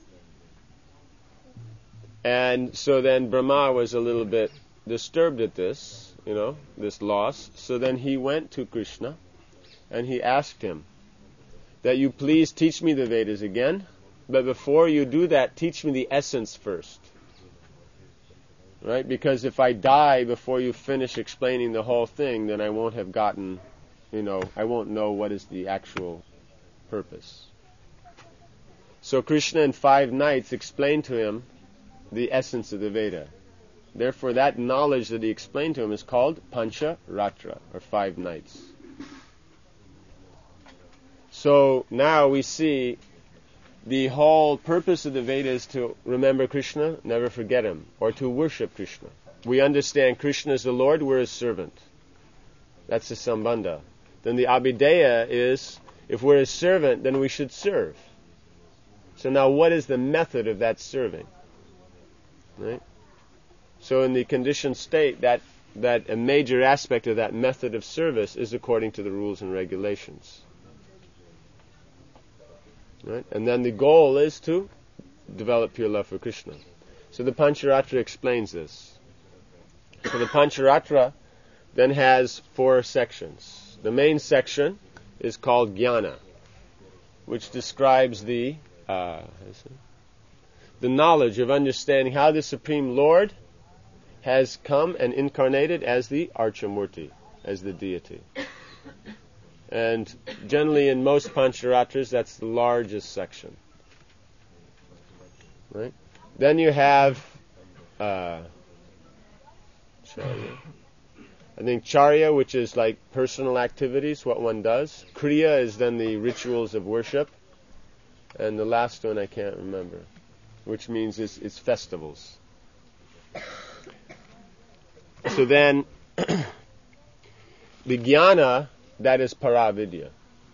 And so then Brahma was a little bit disturbed at this, this loss. So then he went to Krishna and he asked him that you please teach me the Vedas again, but before you do that, teach me the essence first. Right? Because if I die before you finish explaining the whole thing, then I won't have gotten, I won't know what is the actual purpose. So Krishna in 5 nights explained to him the essence of the Veda. Therefore, that knowledge that he explained to him is called Pancha Ratra, or 5 nights. So now we see the whole purpose of the Veda is to remember Krishna, never forget him, or to worship Krishna. We understand Krishna is the Lord, we're his servant. That's the Sambandha. Then the Abhideya is, if we're his servant, then we should serve. So now what is the method of that serving? Right? So in the conditioned state, that a major aspect of that method of service is according to the rules and regulations. Right? And then the goal is to develop pure love for Krishna. So the Pancharatra explains this. So the Pancharatra then has 4 sections. The main section is called Jnana, which describes the knowledge of understanding how the Supreme Lord has come and incarnated as the Archamurti, as the deity. And generally in most Pancharatras, that's the largest section. Right? Then you have Charya. I think Charya, which is like personal activities, what one does. Kriya is then the rituals of worship. And the last one I can't remember, which means it's festivals. So then, the Jnana, that is Paravidya.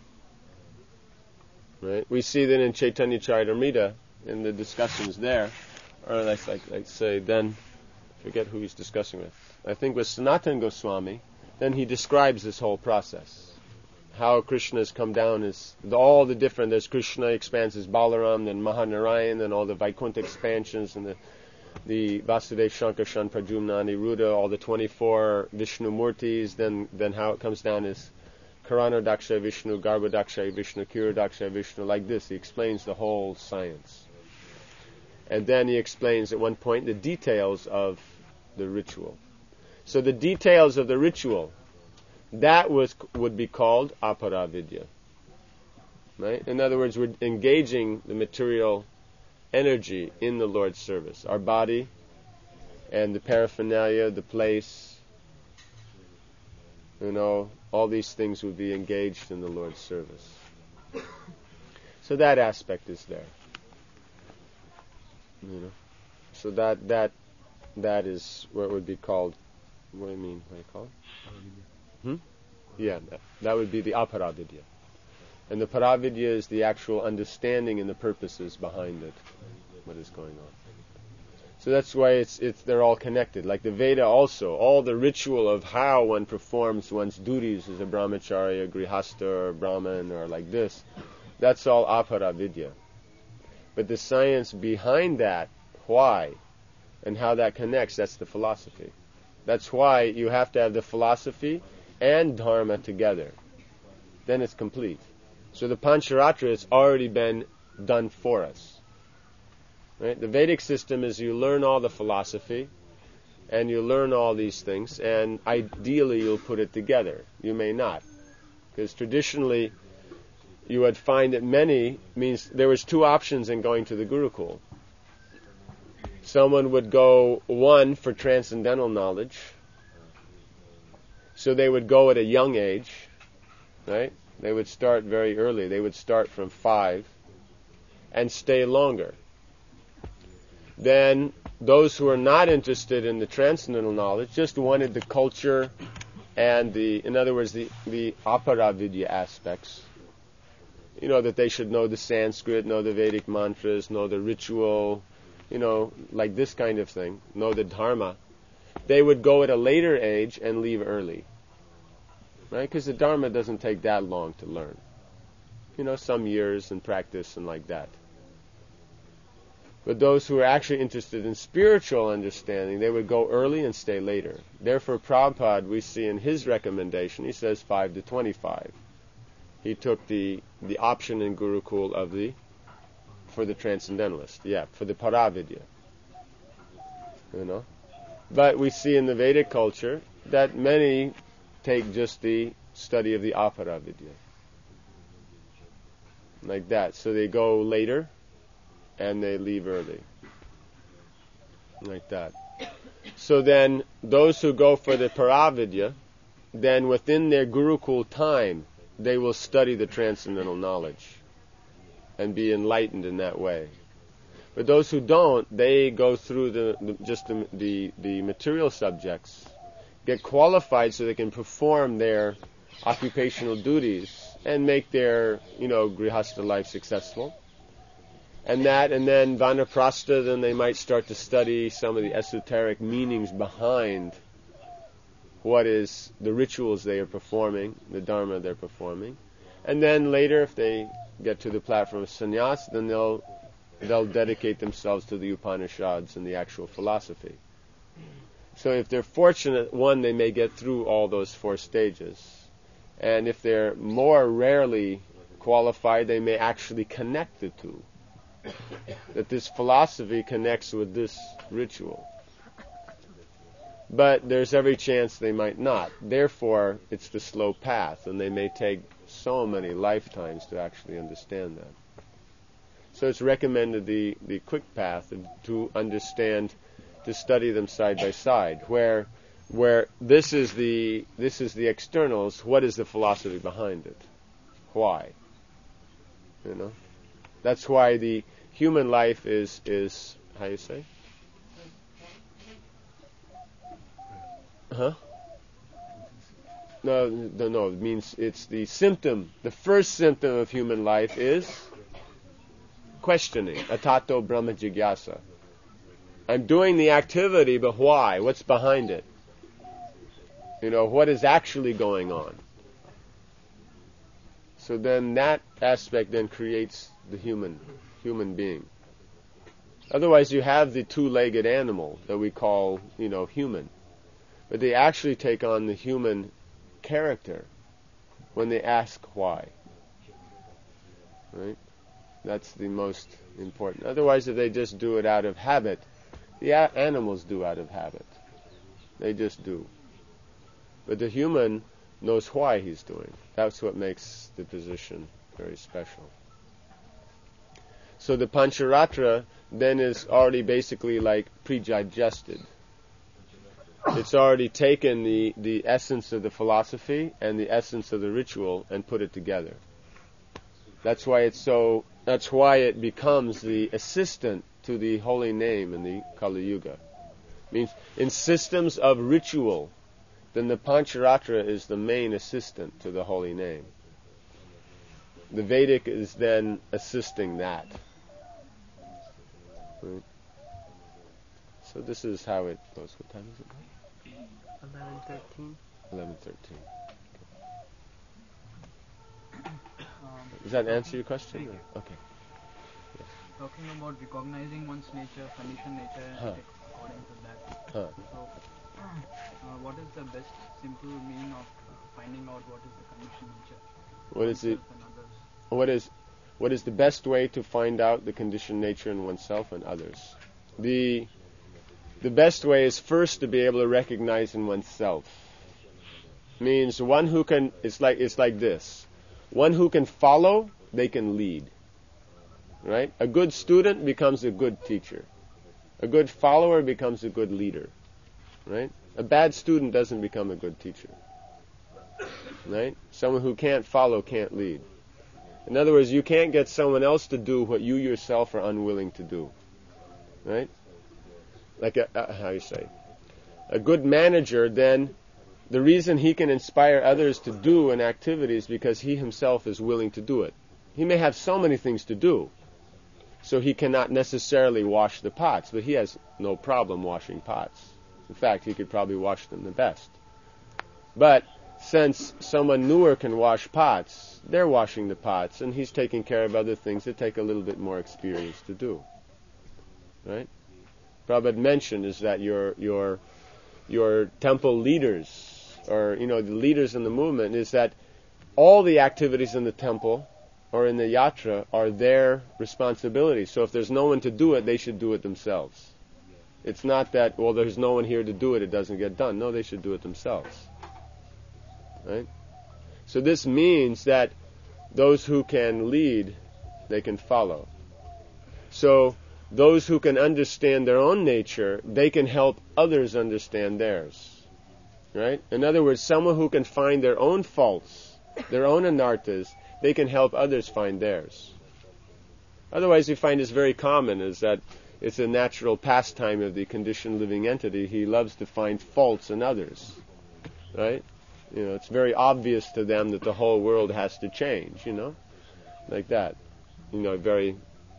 Right? We see that in Chaitanya Charitamrita, in the discussions there, or let's say then, forget who he's discussing with. I think with Sanatana Goswami, then he describes this whole process. How Krishna has come down is all the different, there's Krishna expands as Balaram, then Mahanarayan, then all the Vaikuntha expansions, and the Vasudev, Shankarshan, Pradyumna, Aniruddha, all the 24 Vishnu Murtis, then how it comes down is Karana Daksha Vishnu, Garbha Daksha Vishnu, Kira Daksha Vishnu, like this. He explains the whole science. And then he explains at one point the details of the ritual. So the details of the ritual, that would be called Aparavidya. Right? In other words, we're engaging the material energy in the Lord's service. Our body and the paraphernalia, the place, all these things would be engaged in the Lord's service. So that aspect is there. So that is what would be called. What do you mean? What do you call it? Yeah, that would be the Aparavidya. And the Paravidya is the actual understanding and the purposes behind it, what is going on. So that's why they're all connected. Like the Veda also, all the ritual of how one performs one's duties as a brahmacharya, grihastha, or brahman, or like this, that's all Aparavidya. But the science behind that, why, and how that connects, that's the philosophy. That's why you have to have the philosophy and dharma together. Then it's complete. So the Pancharatra has already been done for us. Right? The Vedic system is you learn all the philosophy and you learn all these things, and ideally you'll put it together. You may not. Because traditionally you would find that many means there was 2 options in going to the Gurukul. Someone would go 1 for transcendental knowledge. So they would go at a young age, right? They would start very early. They would start from 5 and stay longer. Then those who are not interested in the transcendental knowledge, just wanted the culture and in other words, the aparavidya aspects. You know, that they should know the Sanskrit, know the Vedic mantras, know the ritual, you know, like this kind of thing, know the dharma. They would go at a later age and leave early. Right? Because the dharma doesn't take that long to learn. You know, some years in practice and like that. But those who are actually interested in spiritual understanding, they would go early and stay later. Therefore, Prabhupada, we see in his recommendation, he says 5 to 25. He took the option in Gurukul for the transcendentalist, for the Paravidya. You know? But we see in the Vedic culture that many take just the study of the Aparavidya. Like that. So they go later and they leave early. Like that. So then, those who go for the Paravidya, then within their Gurukul time, they will study the transcendental knowledge and be enlightened in that way. But those who don't, they go through the material subjects, get qualified so they can perform their occupational duties and make their, grihastha life successful. And then vanaprastha, then they might start to study some of the esoteric meanings behind what is the rituals they are performing, the dharma they're performing. And then later, if they get to the platform of sannyas, then they'll dedicate themselves to the Upanishads and the actual philosophy. So if they're fortunate, they may get through all those 4 stages. And if they're more rarely qualified, they may actually connect the two. That this philosophy connects with this ritual. But there's every chance they might not. Therefore, it's the slow path, and they may take so many lifetimes to actually understand that. So it's recommended the quick path to understand, to study them side by side, where this is the externals. What is the philosophy behind it? Why? That's why the human life is how you say? Huh? No. It means it's the symptom. The first symptom of human life is questioning. Atato Brahma Jigyasa. I'm doing the activity, but why? What's behind it? What is actually going on? So then that aspect then creates the human being. Otherwise you have the 2-legged animal that we call, human. But they actually take on the human character when they ask why. Right? That's the most important. Otherwise, if they just do it out of habit, the animals do out of habit. They just do. But the human knows why he's doing. That's what makes the position very special. So the Pancharatra then is already basically like pre-digested. It's already taken the essence of the philosophy and the essence of the ritual and put it together. That's why it becomes the assistant to the holy name in the Kali Yuga. Means in systems of ritual, then the Pancharatra is the main assistant to the holy name. The Vedic is then assisting that. Right? So this is how it goes. What time is it now? 11:13. 11:13. Does that answer your question? Okay. Yes. Talking about recognizing one's nature, conditioned nature, according to that. So, what is the best simple meaning of finding out what is the conditioned nature? What is the best way to find out the conditioned nature in oneself and others? The best way is first to be able to recognize in oneself. Means one who can. It's like this. One who can follow, they can lead. Right? A good student becomes a good teacher. A good follower becomes a good leader, right? A bad student doesn't become a good teacher, right? Someone who can't follow can't lead. In other words, you can't get someone else to do what you yourself are unwilling to do, right? Like how you say, a good manager, then the reason he can inspire others to do an activity is because he himself is willing to do it. He may have so many things to do, so he cannot necessarily wash the pots, but he has no problem washing pots. In fact, he could probably wash them the best. But since someone newer can wash pots, they're washing the pots, and he's taking care of other things that take a little bit more experience to do. Right? Prabhupada mentioned is that your temple leaders, or the leaders in the movement, is that all the activities in the temple or in the yatra are their responsibility. So if there's no one to do it, they should do it themselves. It's not that, well, there's no one here to do it, it doesn't get done. No, they should do it themselves. Right? So this means that those who can lead, they can follow. So those who can understand their own nature, they can help others understand theirs. Right? In other words, someone who can find their own faults, their own anarthas, they can help others find theirs. Otherwise, we find it's very common, is that it's a natural pastime of the conditioned living entity. He loves to find faults in others. Right? It's very obvious to them that the whole world has to change, like that. One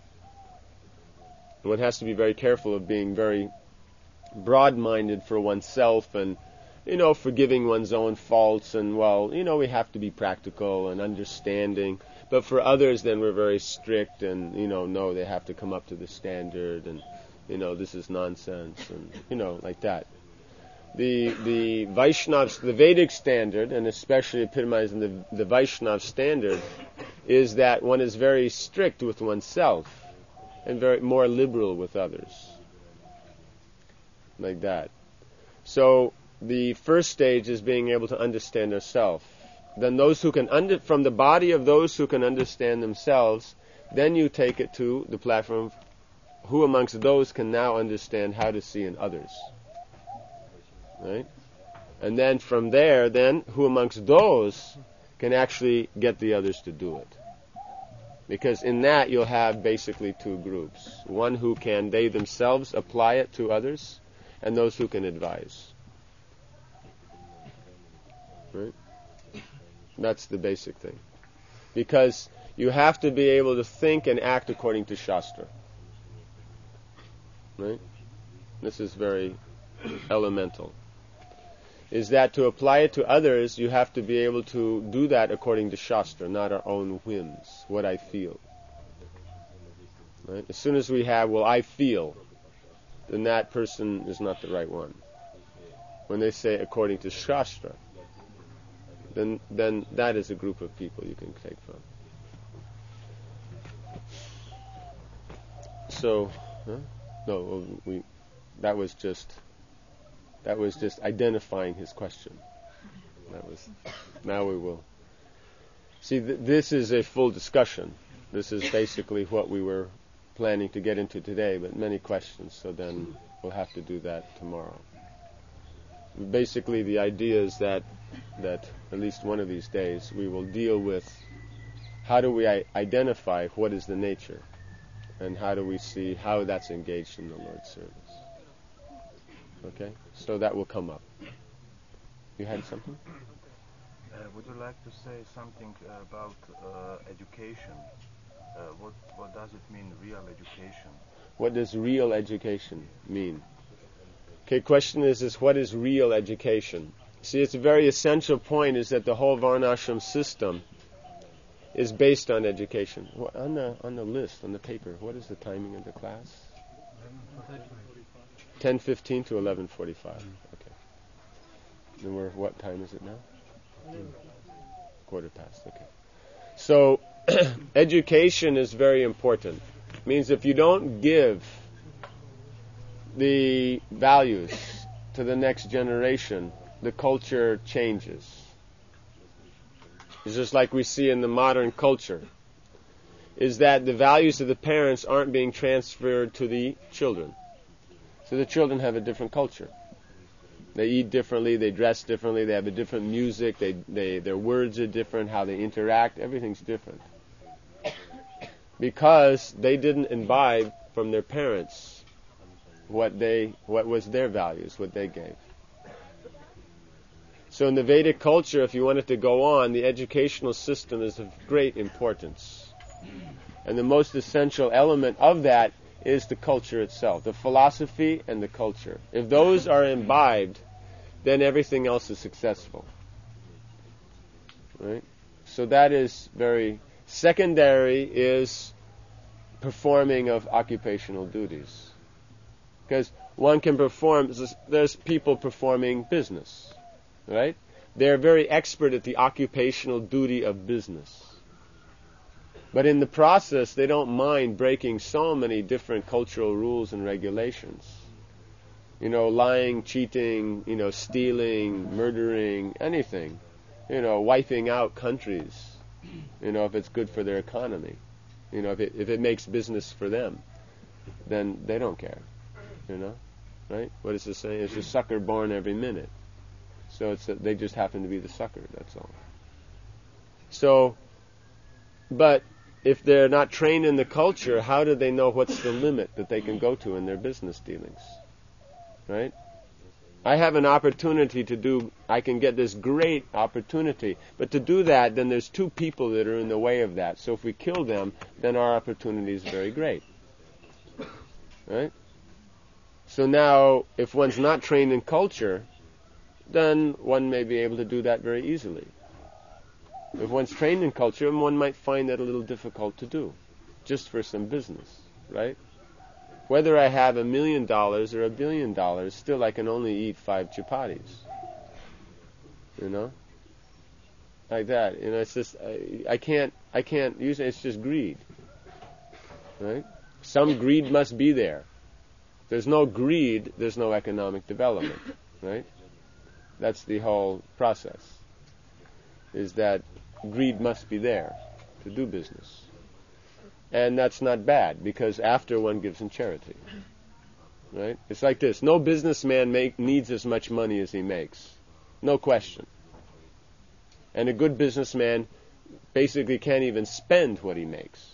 has to be very careful of being very broad-minded for oneself and, forgiving one's own faults and, we have to be practical and understanding. But for others, then we're very strict and, no, they have to come up to the standard and, this is nonsense and, like that. The Vaishnavas, the Vedic standard, and especially epitomizing the Vaishnav standard, is that one is very strict with oneself and very more liberal with others. Like that. So the first stage is being able to understand ourselves. Then those who can from the body of those who can understand themselves, then you take it to the platform. Who amongst those can now understand how to see in others? Right? And then from there, who amongst those can actually get the others to do it? Because in that you'll have basically two groups. One who can, they themselves apply it to others, and those who can advise. Right? That's the basic thing. Because you have to be able to think and act according to Shastra. Right? This is very elemental. Is that to apply it to others, you have to be able to do that according to Shastra, not our own whims, what I feel. Right? As soon as we have, I feel, then that person is not the right one. When they say according to Shastra, then that is a group of people you can take from. So, that was just identifying his question. Now we will see. This is a full discussion. This is basically what we were planning to get into today, but many questions. So then we'll have to do that tomorrow. Basically, the idea is that at least one of these days we will deal with how do we identify what is the nature, and how do we see how that's engaged in the Lord's service. Okay, so that will come up. You had something? Would you like to say something about education? What does it mean, real education? What does real education mean? Okay, question is what is real education? See, it's a very essential point is that the whole Varnashram system is based on education. On the list, on the paper, what is the timing of the class? 10:15 to 11:45. Okay. And what time is it now? 1:15. Okay. So, education is very important. It means if you don't give the values to the next generation, the culture changes. It's just like we see in the modern culture, is that the values of the parents aren't being transferred to the children. So the children have a different culture. They eat differently, they dress differently, they have a different music, their words are different, how they interact, everything's different. Because they didn't imbibe from their parents what was their values, what they gave. So in the Vedic culture, if you want it to go on, the educational system is of great importance. And the most essential element of that is the culture itself, the philosophy and the culture. If those are imbibed, then everything else is successful. Right? So that is very secondary is performing of occupational duties. Because one can perform, there's people performing business, right? They're very expert at the occupational duty of business. But in the process, they don't mind breaking so many different cultural rules and regulations. Lying, cheating, stealing, murdering, anything. Wiping out countries, if it's good for their economy. If it makes business for them, then they don't care. Right? What is it saying? It's a sucker born every minute. So they just happen to be the sucker, that's all. So, but if they're not trained in the culture, how do they know what's the limit that they can go to in their business dealings? Right? I have an opportunity I can get this great opportunity, but to do that, then there's two people that are in the way of that. So if we kill them, then our opportunity is very great. Right? So now, if one's not trained in culture, then one may be able to do that very easily. If one's trained in culture, one might find that a little difficult to do, just for some business, right? Whether I have $1 million or $1 billion, still I can only eat 5 chapatis. Like that. It's just I can't use it. It's just greed, right? Some greed must be there. If there's no greed, there's no economic development, right? That's the whole process. Is that greed must be there to do business. And that's not bad, because after one gives in charity. Right? It's like this. No businessman needs as much money as he makes. No question. And a good businessman basically can't even spend what he makes.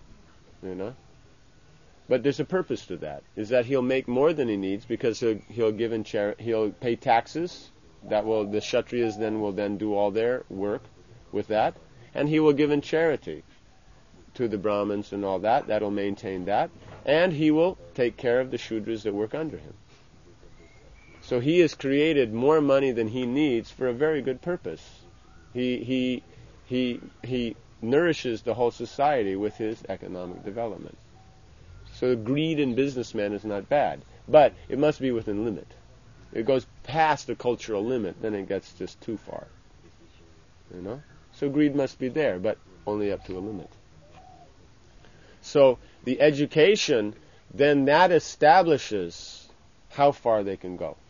But there's a purpose to that. Is that he'll make more than he needs because he'll give in he'll pay taxes. The Kshatriyas will then do all their work with that, and he will give in charity to the Brahmins and all that. That'll maintain that, and he will take care of the Shudras that work under him. So he has created more money than he needs for a very good purpose. He nourishes the whole society with his economic development. So greed in businessman is not bad, but it must be within limit. It goes past the cultural limit, then it gets just too far. So greed must be there, but only up to a limit. So the education, then that establishes how far they can go.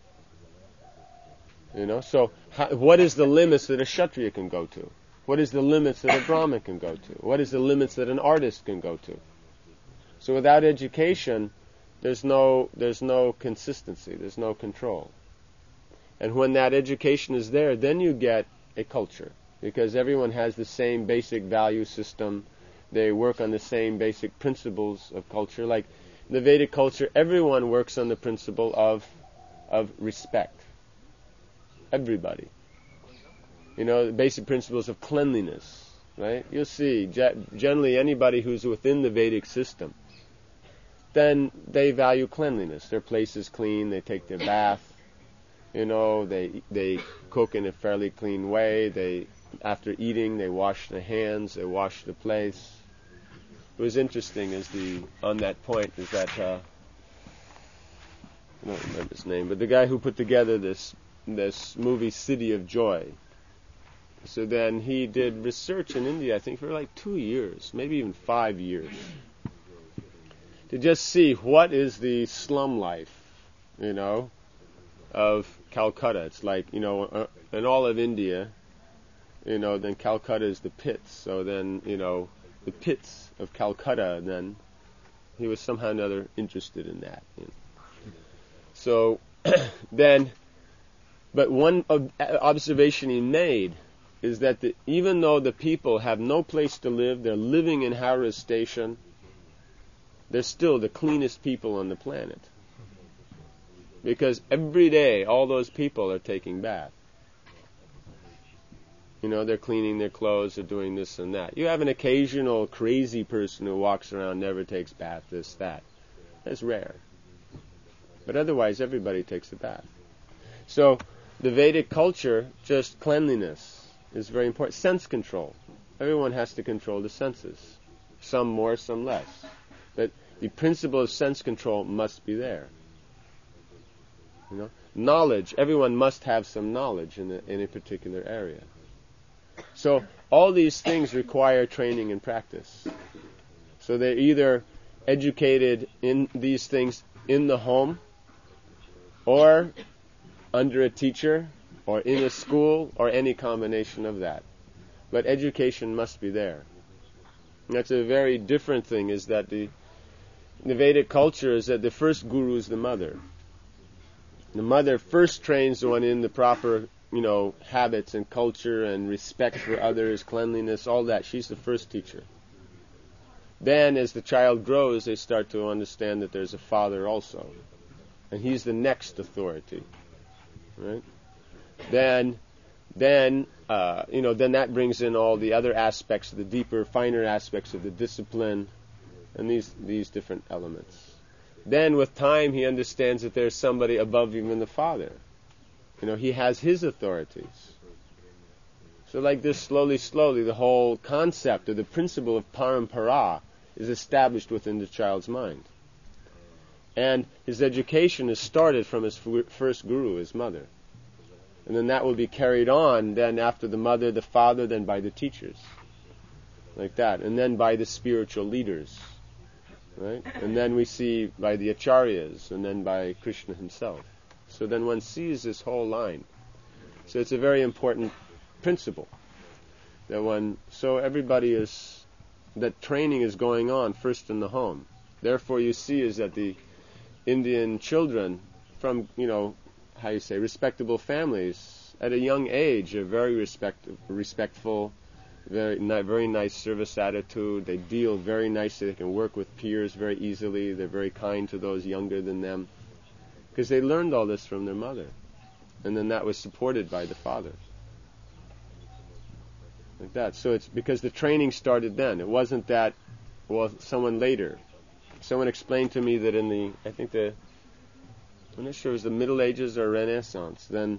So what is the limits that a Kshatriya can go to? What is the limits that a Brahmin can go to? What is the limits that an artist can go to? So without education, there's no consistency, there's no control. And when that education is there, then you get a culture, because everyone has the same basic value system. They work on the same basic principles of culture. Like in the Vedic culture, everyone works on the principle of respect. Everybody. The basic principles of cleanliness, right? You'll see, generally anybody who's within the Vedic system, then they value cleanliness. Their place is clean, they take their bath, they cook in a fairly clean way, after eating, they wash their hands, they wash the place. What was interesting on that point is that, I don't remember his name, but the guy who put together this movie City of Joy. So then he did research in India, I think for like 2 years, maybe even 5 years, to just see what is the slum life, of Calcutta. It's like, in all of India, then Calcutta is the pits. So then, the pits of Calcutta, then he was somehow or another interested in that. So but one observation he made is that even though the people have no place to live, they're living in Howrah Station, they're still the cleanest people on the planet. Because every day, all those people are taking bath. They're cleaning their clothes, they're doing this and that. You have an occasional crazy person who walks around, never takes bath, this, that. That's rare. But otherwise, everybody takes a bath. So, the Vedic culture, just cleanliness is very important. Sense control. Everyone has to control the senses. Some more, some less. But the principle of sense control must be there. Knowledge. Everyone must have some knowledge in a particular area. So all these things require training and practice. So they're either educated in these things in the home, or under a teacher, or in a school, or any combination of that. But education must be there. And that's a very different thing, is that the Vedic culture is that the first guru is the mother. The mother first trains one in the proper, habits and culture and respect for others, cleanliness, all that. She's the first teacher. Then, as the child grows, they start to understand that there's a father also. And he's the next authority. Right? Then that brings in all the other aspects, the deeper, finer aspects of the discipline, and these different elements. Then, with time, he understands that there's somebody above even the father. He has his authorities. So like this, slowly, the whole concept or the principle of parampara is established within the child's mind. And his education is started from his first guru, his mother. And then that will be carried on, then after the mother, the father, then by the teachers. Like that. And then by the spiritual leaders. Right? And then we see by the acharyas, and then by Krishna himself. So then one sees this whole line. So it's a very important principle. So everybody that training is going on first in the home. Therefore you see is that the Indian children from, respectable families, at a young age are very respectful, very nice service attitude. They deal very nicely. They can work with peers very easily. They're very kind to those younger than them. Because they learned all this from their mother. And then that was supported by the father. Like that. So it's because the training started then. It wasn't that, someone later. Someone explained to me that I'm not sure it was the Middle Ages or Renaissance, then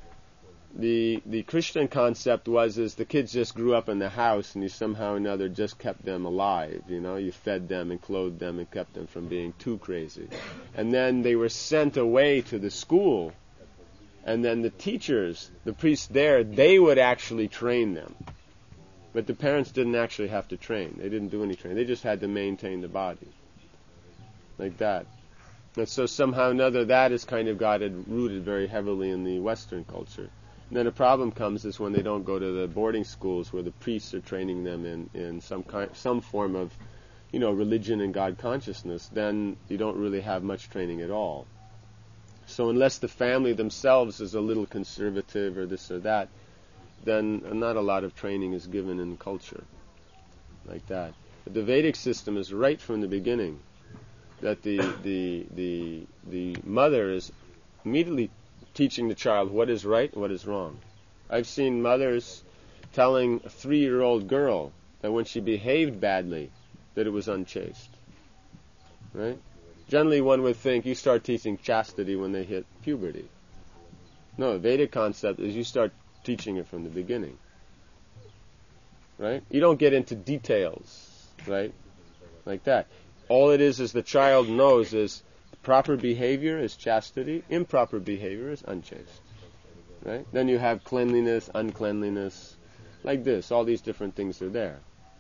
the Christian concept is the kids just grew up in the house and you somehow or another just kept them alive, you fed them and clothed them and kept them from being too crazy. And then they were sent away to the school, and then the teachers, the priests there, they would actually train them. But the parents didn't actually have to train. They didn't do any training. They just had to maintain the body. Like that. And so somehow or another that is kind of rooted very heavily in the Western culture. And then a problem comes is when they don't go to the boarding schools where the priests are training them in some form of, religion and God consciousness, then you don't really have much training at all. So unless the family themselves is a little conservative or this or that, then not a lot of training is given in culture. Like that. But the Vedic system is right from the beginning that the mother is immediately teaching the child what is right and what is wrong. I've seen mothers telling a 3-year-old girl that when she behaved badly, that it was unchaste. Right? Generally one would think you start teaching chastity when they hit puberty. No, the Vedic concept is you start teaching it from the beginning. Right? You don't get into details, right? Like that. All it is the child knows is proper behavior is chastity, improper behavior is unchaste. Right? Then you have cleanliness, uncleanliness, like this. All these different things are there.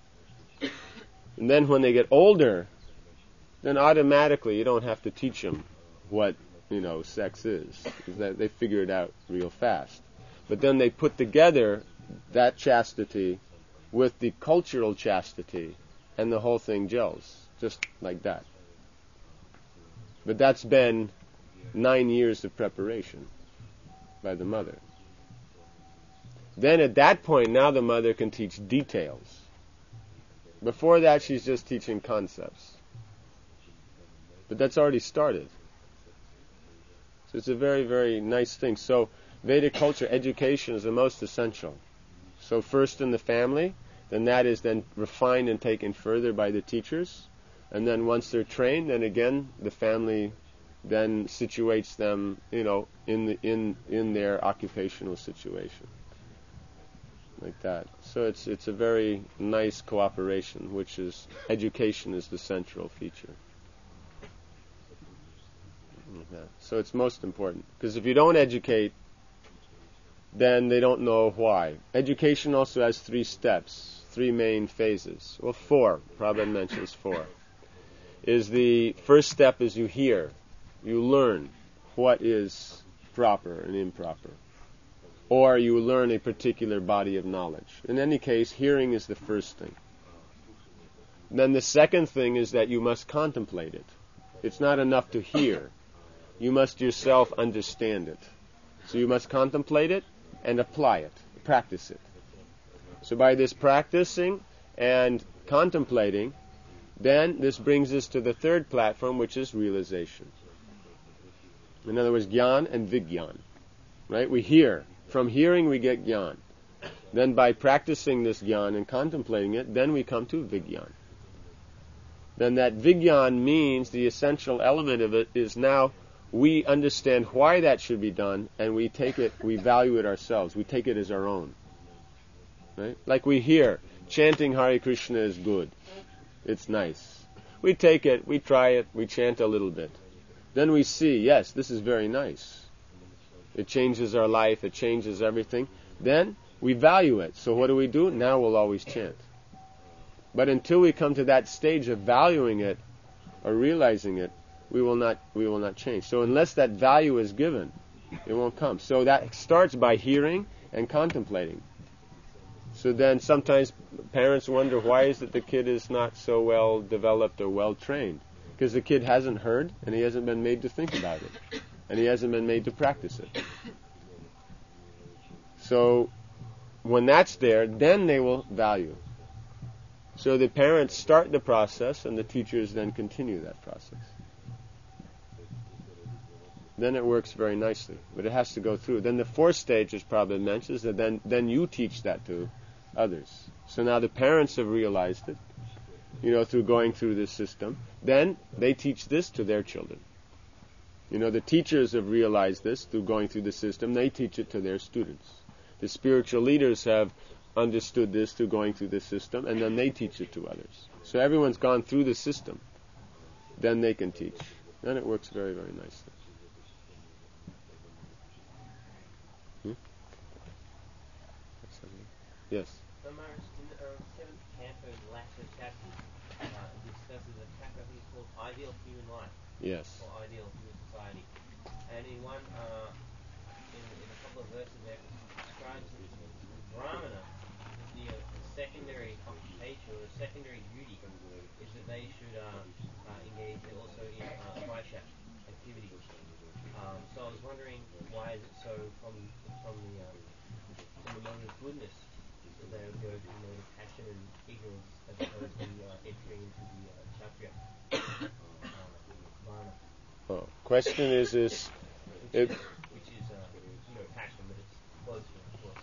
And then when they get older, then automatically you don't have to teach them what, sex is. Because they figure it out real fast. But then they put together that chastity with the cultural chastity, and the whole thing gels. Just like that. But that's been 9 years of preparation by the mother. Then at that point, now the mother can teach details. Before that, she's just teaching concepts. But that's already started. So it's a very, very nice thing. So Vedic culture, education is the most essential. So first in the family, then that is then refined and taken further by the teachers. And then once they're trained, then again, the family then situates them, in their occupational situation. Like that. So it's a very nice cooperation, which is education is the central feature. Like that. So it's most important. Because if you don't educate, then they don't know why. Education also has 3 steps, 3 main phases. Well, 4. Prabhupada mentions 4. Is the first step is you hear. You learn what is proper and improper. Or you learn a particular body of knowledge. In any case, hearing is the first thing. Then the second thing is that you must contemplate it. It's not enough to hear. You must yourself understand it. So you must contemplate it and apply it, practice it. So by this practicing and contemplating, then this brings us to the third platform, which is realization. In other words, Gyan and Vigyan. Right? We hear. From hearing we get Gyan. Then by practicing this Gyan and contemplating it, then we come to Vigyan. Then that Vigyan means the essential element of it is now we understand why that should be done, and we take it, we value it ourselves. We take it as our own. Right? Like we hear, chanting Hare Krishna is good. It's nice. We take it, we try it, we chant a little bit. Then we see, yes, this is very nice. It changes our life, it changes everything. Then we value it. So what do? Now we'll always chant. But until we come to that stage of valuing it or realizing it, we will not change. So unless that value is given, it won't come. So that starts by hearing and contemplating. So then sometimes parents wonder, why is it the kid is not so well developed or well trained? Because the kid hasn't heard and he hasn't been made to think about it. And he hasn't been made to practice it. So when that's there, then they will value. So the parents start the process and the teachers then continue that process. Then it works very nicely. But it has to go through. Then the 4th stage, as Prabhupada mentions, that then you teach that to others. So now the parents have realized it, through going through this system. Then they teach this to their children. The teachers have realized this through going through the system. They teach it to their students. The spiritual leaders have understood this through going through the system, and then they teach it to others. So everyone's gone through the system. Then they can teach. Then it works very, very nicely. Yes? So Maharaj, in the 7th canto, the last chapter, discusses a chapter I think called Ideal Human Life. Yes. Or Ideal Human Society. And in one, in a couple of verses there, it describes the Brahmana, the secondary occupation or secondary duty is that they should engage also in Vaishya activity. So I was wondering, why is it so from the mode of goodness that they would go to the mode of passion and ignorance as opposed to entering into the Kshatriya Varna? Question is which is passion, but it's closer, of course.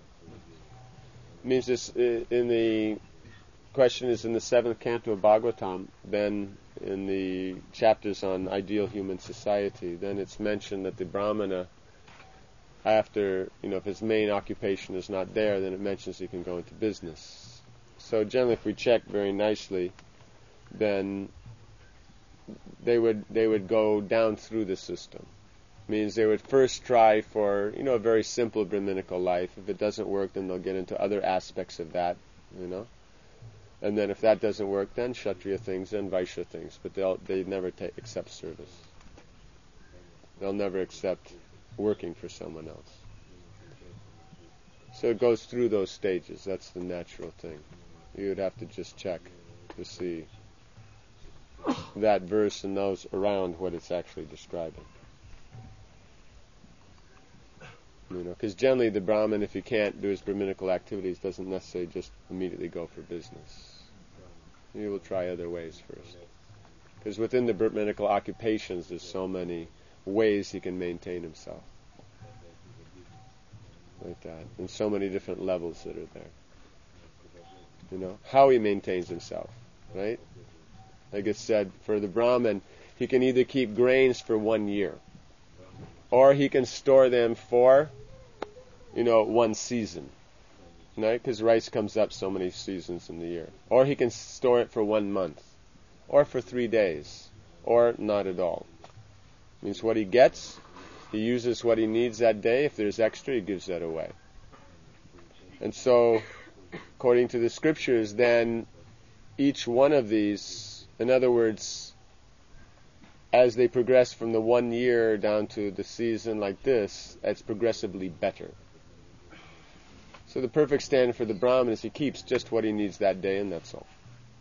Means this in the question is in the 7th canto of Bhagavatam, then in the chapters on ideal human society, then it's mentioned that the Brahmana, after, if his main occupation is not there, then it mentions he can go into business. So generally, if we check very nicely, then they would go down through the system. Means they would first try for, a very simple Brahminical life. If it doesn't work, then they'll get into other aspects of that, And then if that doesn't work, then Kshatriya things and Vaishya things. But they never accept service. They'll never accept working for someone else. So it goes through those stages. That's the natural thing. You would have to just check to see that verse and those around what it's actually describing. Because generally the Brahmin, if he can't do his Brahminical activities, doesn't necessarily just immediately go for business. He will try other ways first. Because within the Brahminical occupations, there's so many ways he can maintain himself. Like that. And so many different levels that are there. How he maintains himself, right? Like I said, for the Brahmin, he can either keep grains for 1 year, or he can store them for, 1 season, right? Because rice comes up so many seasons in the year. Or he can store it for 1 month, or for 3 days, or not at all. Means what he gets, he uses what he needs that day. If there's extra, he gives that away. And so, according to the scriptures, then each one of these, in other words, as they progress from the 1 year down to the season like this, it's progressively better. So the perfect standard for the Brahmin is he keeps just what he needs that day, and that's all.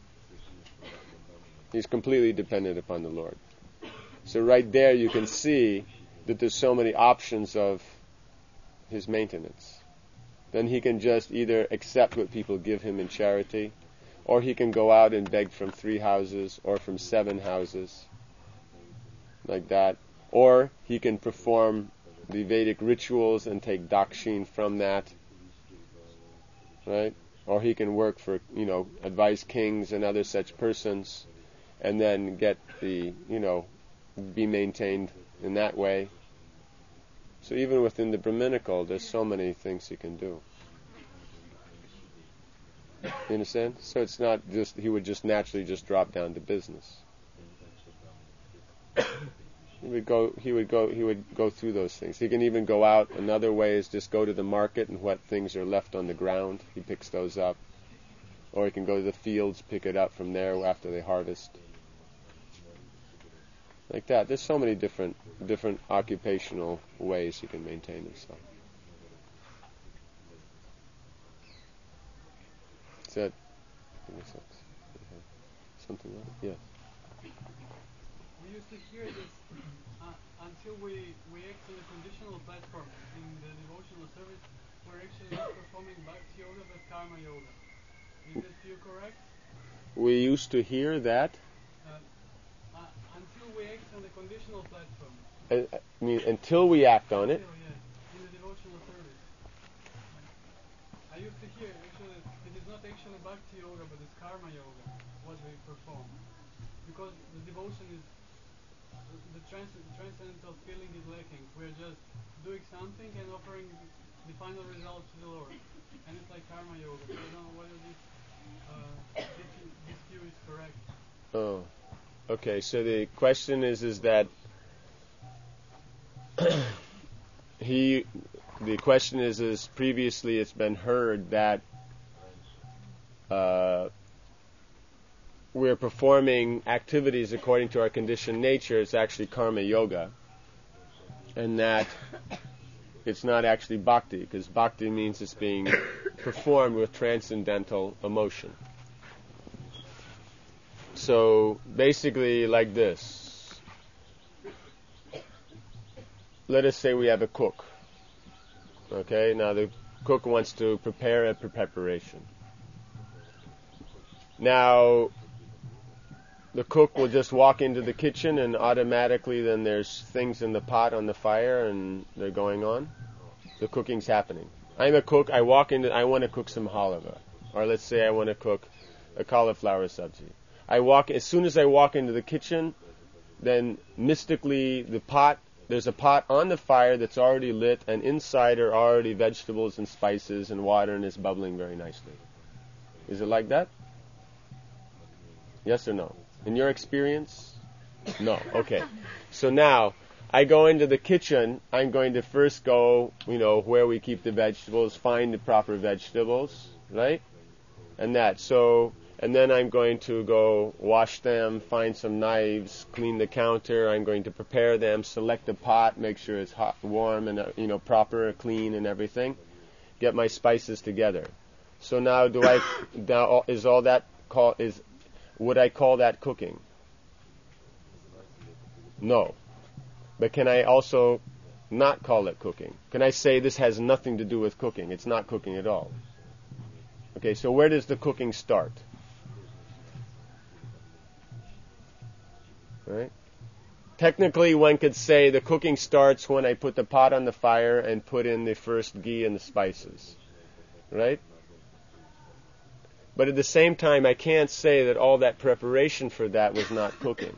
He's completely dependent upon the Lord. So right there you can see that there's so many options of his maintenance. Then he can just either accept what people give him in charity, or he can go out and beg from 3 houses or from 7 houses, like that. Or he can perform the Vedic rituals and take dakshin from that, right? Or he can work for, advise kings and other such persons, and then get the, be maintained in that way. So even within the Brahminical, there's so many things he can do. You understand? So it's not just, he would just naturally just drop down to business. He would go through those things. He can even go out. Another way is just go to the market, and what things are left on the ground, he picks those up. Or he can go to the fields, pick it up from there after they harvest. Like that. There's so many different occupational ways he can maintain himself. Is that something like that? Yes. We used to hear this until we act on a conditional platform in the devotional service, we're actually not performing Bhakti Yoga but Karma Yoga. Is that view correct? We used to hear that. Until we act on the conditional platform. I mean, until we act on it. In the devotional service. I used to hear actually it is not actually Bhakti Yoga but it's Karma Yoga what we perform. Because the devotion is the transcendental feeling is lacking. We're just doing something and offering the final result to the Lord. And it's like Karma Yoga. So I don't know whether this view is correct. Oh. Okay, so the question is that the question is previously it's been heard that we're performing activities according to our conditioned nature. It's actually karma yoga, and that it's not actually bhakti, because bhakti means it's being performed with transcendental emotion. So basically like this. Let us say we have a cook. Okay, now the cook wants to prepare a preparation. Now the cook will just walk into the kitchen and automatically then there's things in the pot on the fire and they're going on. The cooking's happening. I'm a cook, I want to cook some halava. Or let's say I want to cook a cauliflower sabzi. As soon as I walk into the kitchen, then mystically there's a pot on the fire that's already lit, and inside are already vegetables and spices and water, and it's bubbling very nicely. Is it like that? Yes or no? In your experience? No. Okay. So now, I go into the kitchen, I'm going to first go, where we keep the vegetables, find the proper vegetables, right? And then I'm going to go wash them, find some knives, clean the counter. I'm going to prepare them, select the pot, make sure it's hot, warm, and proper, clean, and everything. Get my spices together. So now, would I call that cooking? No. But can I also not call it cooking? Can I say this has nothing to do with cooking? It's not cooking at all. Okay, so where does the cooking start? Right? Technically, one could say the cooking starts when I put the pot on the fire and put in the first ghee and the spices. Right? But at the same time, I can't say that all that preparation for that was not cooking.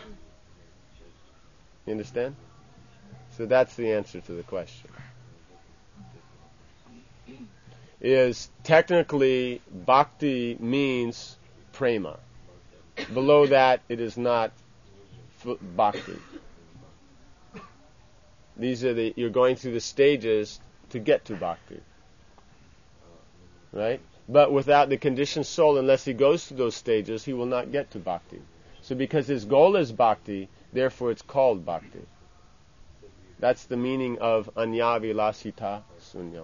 You understand? So that's the answer to the question. Is technically, bhakti means prema. Below that, it is not bhakti. These are you're going through the stages to get to bhakti. Right? But without the conditioned soul, unless he goes through those stages, he will not get to bhakti. So because his goal is bhakti, therefore it's called bhakti. That's the meaning of anyavilasita sunyam.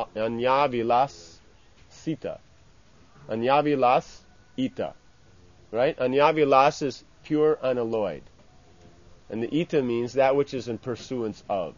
Anyavilasita. Anyavilas ita. Right? Anyavilas is pure unalloyed. And the ita means that which is in pursuance of.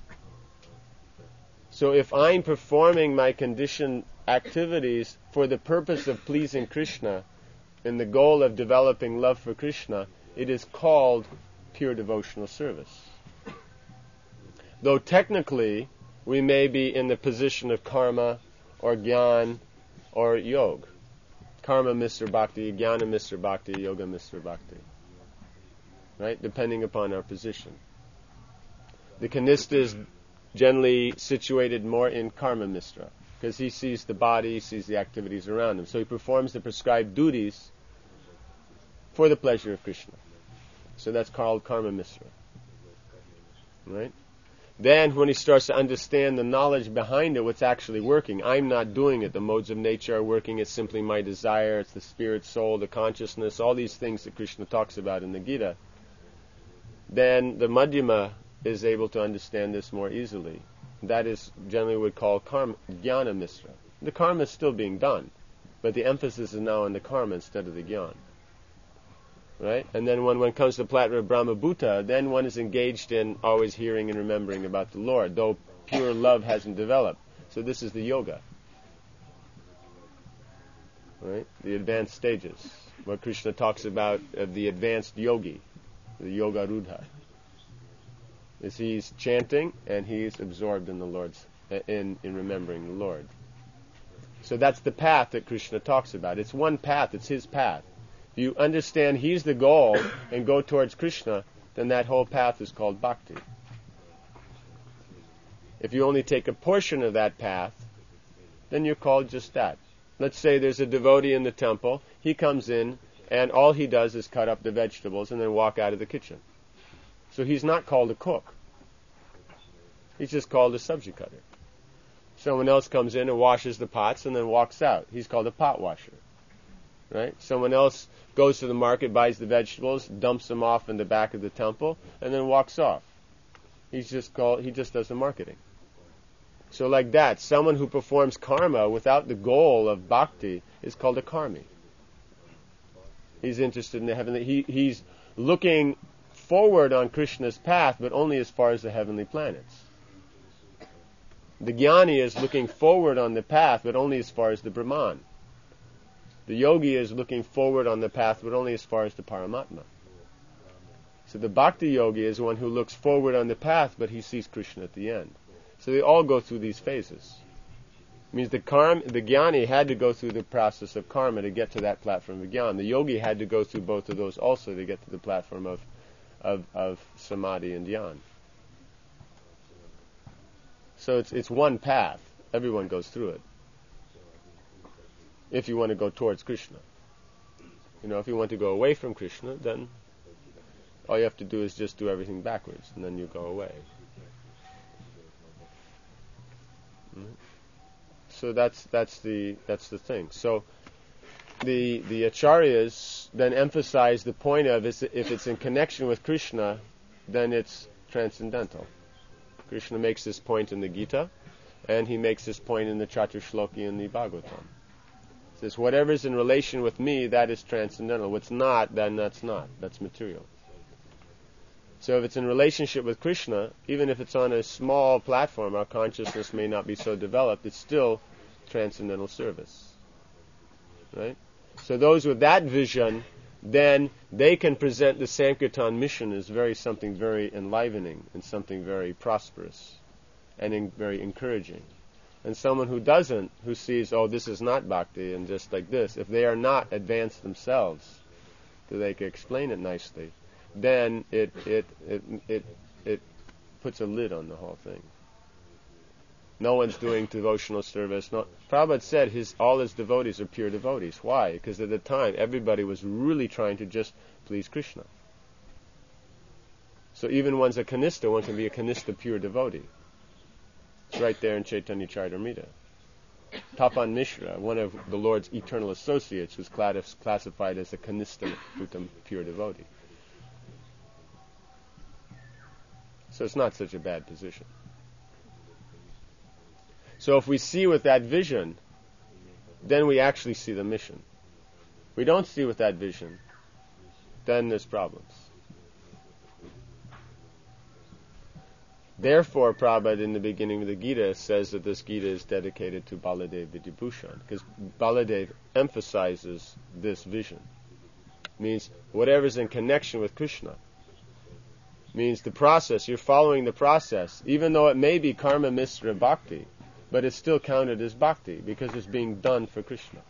So if I'm performing my conditioned activities for the purpose of pleasing Krishna and the goal of developing love for Krishna, it is called pure devotional service. Though technically we may be in the position of karma or jnana or yoga. Karma Mr. Bhakti, jnana Mr. Bhakti, yoga Mr. Bhakti. Right? Depending upon our position. The kanista is generally situated more in karma misra, because he sees the body, he sees the activities around him. So he performs the prescribed duties for the pleasure of Krishna. So that's called karma misra. Right? Then when he starts to understand the knowledge behind it, what's actually working, I'm not doing it, the modes of nature are working, it's simply my desire, it's the spirit, soul, the consciousness, all these things that Krishna talks about in the Gita, then the Madhyama is able to understand this more easily. That is generally what we call karma, jnana misra. The karma is still being done, but the emphasis is now on the karma instead of the jnana. Right? And then when one comes to Platva Brahma Bhuta, then one is engaged in always hearing and remembering about the Lord, though pure love hasn't developed. So this is the yoga. Right? The advanced stages. What Krishna talks about of the advanced yogi, the yoga rudha. Is he's chanting and he's absorbed in the Lord's in remembering the Lord. So that's the path that Krishna talks about. It's one path, it's his path. If you understand he's the goal and go towards Krishna, then that whole path is called bhakti. If you only take a portion of that path, then you're called just that. Let's say there's a devotee in the temple, he comes in and all he does is cut up the vegetables and then walk out of the kitchen. So he's not called a cook. He's just called a sabji cutter. Someone else comes in and washes the pots and then walks out. He's called a pot washer. Right? Someone else goes to the market, buys the vegetables, dumps them off in the back of the temple, and then walks off. He just does the marketing. So like that, someone who performs karma without the goal of bhakti is called a karmi. He's interested in the heavenly. He's looking forward on Krishna's path, but only as far as the heavenly planets. The jnani is looking forward on the path, but only as far as the Brahman. The yogi is looking forward on the path, but only as far as the Paramatma. So the bhakti yogi is one who looks forward on the path, but he sees Krishna at the end. So they all go through these phases. It means the jnani had to go through the process of karma to get to that platform of jnana. The yogi had to go through both of those also to get to the platform of samadhi and dhyan. So it's one path. Everyone goes through it. If you want to go towards Krishna. If you want to go away from Krishna, then all you have to do is just do everything backwards, and then you go away. So that's the thing. So the acharyas then emphasize the point of if it's in connection with Krishna, then it's transcendental. Krishna makes this point in the Gita, and he makes this point in the Chaturshloki in the Bhagavatam. He says, whatever is in relation with me, that is transcendental. What's not, then that's not. That's material. So if it's in relationship with Krishna, even if it's on a small platform, our consciousness may not be so developed, it's still transcendental service. Right? So those with that vision, then they can present the Sankirtan mission as something very enlivening and something very prosperous and very encouraging. And someone who doesn't, who sees, oh, this is not bhakti, and just like this, if they are not advanced themselves, so they can explain it nicely, then it puts a lid on the whole thing. No one's doing devotional service. No, Prabhupada said all his devotees are pure devotees. Why? Because at the time everybody was really trying to just please Krishna. So even one's a Kanistha, one can be a Kanistha pure devotee. It's right there in Chaitanya Charitamrita. Tapan Mishra, one of the Lord's eternal associates, was classified as a Kanistha pure devotee. So it's not such a bad position. So if we see with that vision, then we actually see the mission. If we don't see with that vision, then there's problems. Therefore, Prabhupada in the beginning of the Gita says that this Gita is dedicated to Baladev Vidyabhushan, because Baladev emphasizes this vision. Means whatever's in connection with Krishna. Means the process, you're following the process, even though it may be karma misra bhakti, but it's still counted as bhakti because it's being done for Krishna.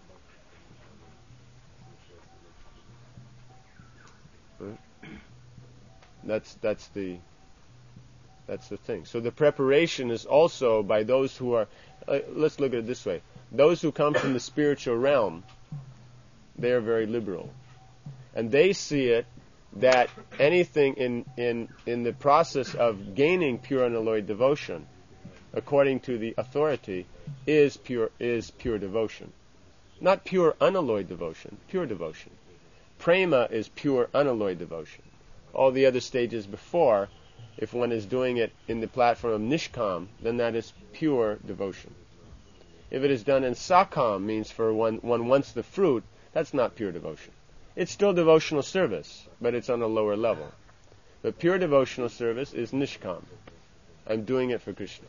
Right? That's the thing. So the preparation is also by those who are, let's look at it this way. Those who come from the spiritual realm, they are very liberal. And they see it that anything in the process of gaining pure unalloyed devotion, according to the authority, is pure devotion. Not pure unalloyed devotion, pure devotion. Prema is pure unalloyed devotion. All the other stages before, if one is doing it in the platform of nishkam, then that is pure devotion. If it is done in sakam, means for one wants the fruit, that's not pure devotion. It's still devotional service, but it's on a lower level. But pure devotional service is nishkam. I'm doing it for Krishna.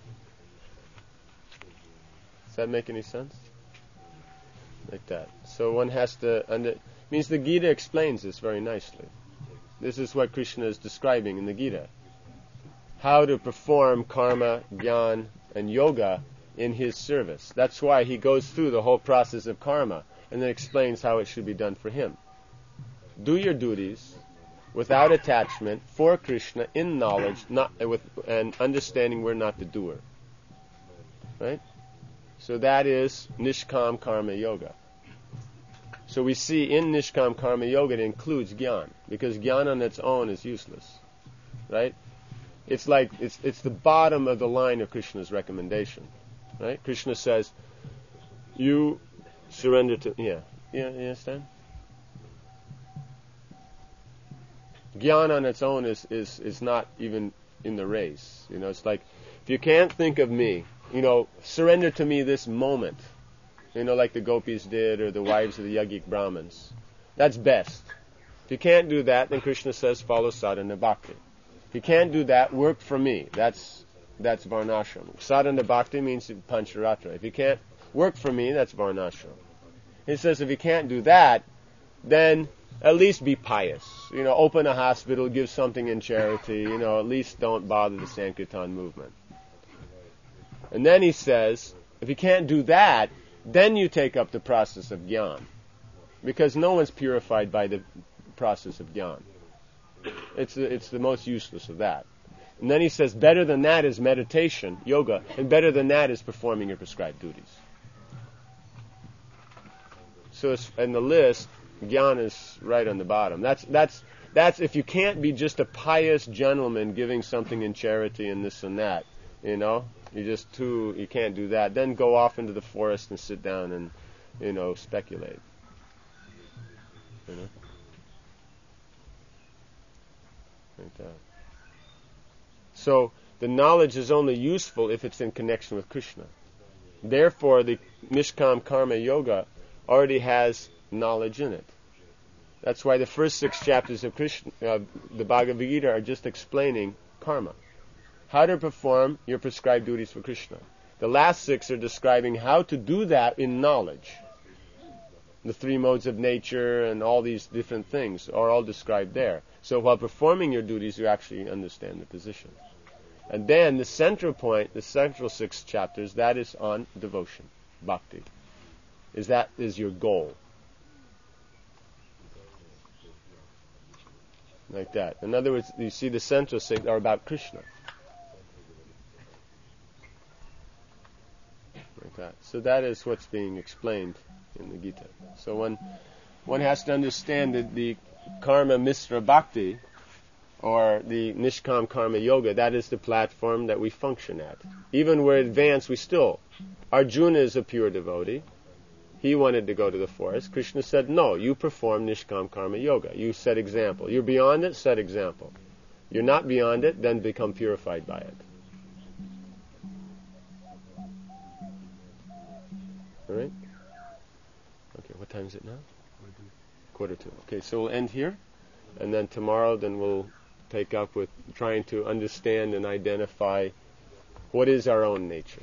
Does that make any sense? Like that. So one has to means the Gita explains this very nicely. This is what Krishna is describing in the Gita. How to perform karma, jnana, and yoga in his service. That's why he goes through the whole process of karma and then explains how it should be done for him. Do your duties without attachment for Krishna in knowledge, and understanding we're not the doer. Right? So that is Nishkam Karma Yoga. So we see in Nishkam Karma Yoga it includes Gyan, because Gyan on its own is useless. Right? It's like it's the bottom of the line of Krishna's recommendation. Right? Krishna says, you surrender to you understand? Gyan on its own is not even in the race. It's like, if you can't think of me, surrender to me this moment. Like the gopis did, or the wives of the yogic Brahmins. That's best. If you can't do that, then Krishna says, follow sadhana bhakti. If you can't do that, work for me. That's varnashram. Sadhana bhakti means pancharatra. If you can't work for me, that's varnashram. He says, if you can't do that, then at least be pious. Open a hospital, give something in charity. At least don't bother the Sankirtan movement. And then he says, if you can't do that, then you take up the process of jnana. Because no one's purified by the process of jnana. It's the most useless of that. And then he says, better than that is meditation, yoga, and better than that is performing your prescribed duties. So in the list, Gyan is right on the bottom. That's if you can't be just a pious gentleman giving something in charity and this and that, you can't do that. Then go off into the forest and sit down and, speculate. Like that. So the knowledge is only useful if it's in connection with Krishna. Therefore, the Nishkam Karma Yoga already has knowledge in it. That's why the first 6 chapters of the Bhagavad Gita are just explaining karma. How to perform your prescribed duties for Krishna. The last 6 are describing how to do that in knowledge. The 3 modes of nature and all these different things are all described there. So while performing your duties, you actually understand the position. And then the central point, the central 6 chapters, that is on devotion, bhakti. That is your goal. Like that. In other words, you see the central 6 are about Krishna. Like that. So that is what's being explained in the Gita. So one has to understand that the karma misra bhakti, or the nishkam karma yoga, that is the platform that we function at. Even we're advanced, Arjuna is a pure devotee. He wanted to go to the forest. Krishna said, no, you perform nishkam karma yoga. You set example. You're beyond it, set example. You're not beyond it, then become purified by it. All right? Okay, what time is it now? 1:45. Okay, so we'll end here. And then tomorrow, then we'll take up with trying to understand and identify what is our own nature.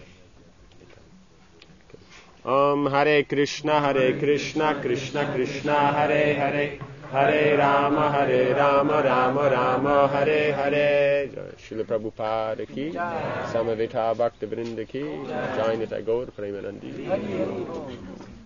Hare Krishna, Krishna Krishna, Hare Hare, Hare Rama, Rama Rama, Hare Hare. Srila Prabhupada ki, Samaveta Bhakta Vrinda ki, Jai Nitya Gaur Premanandi.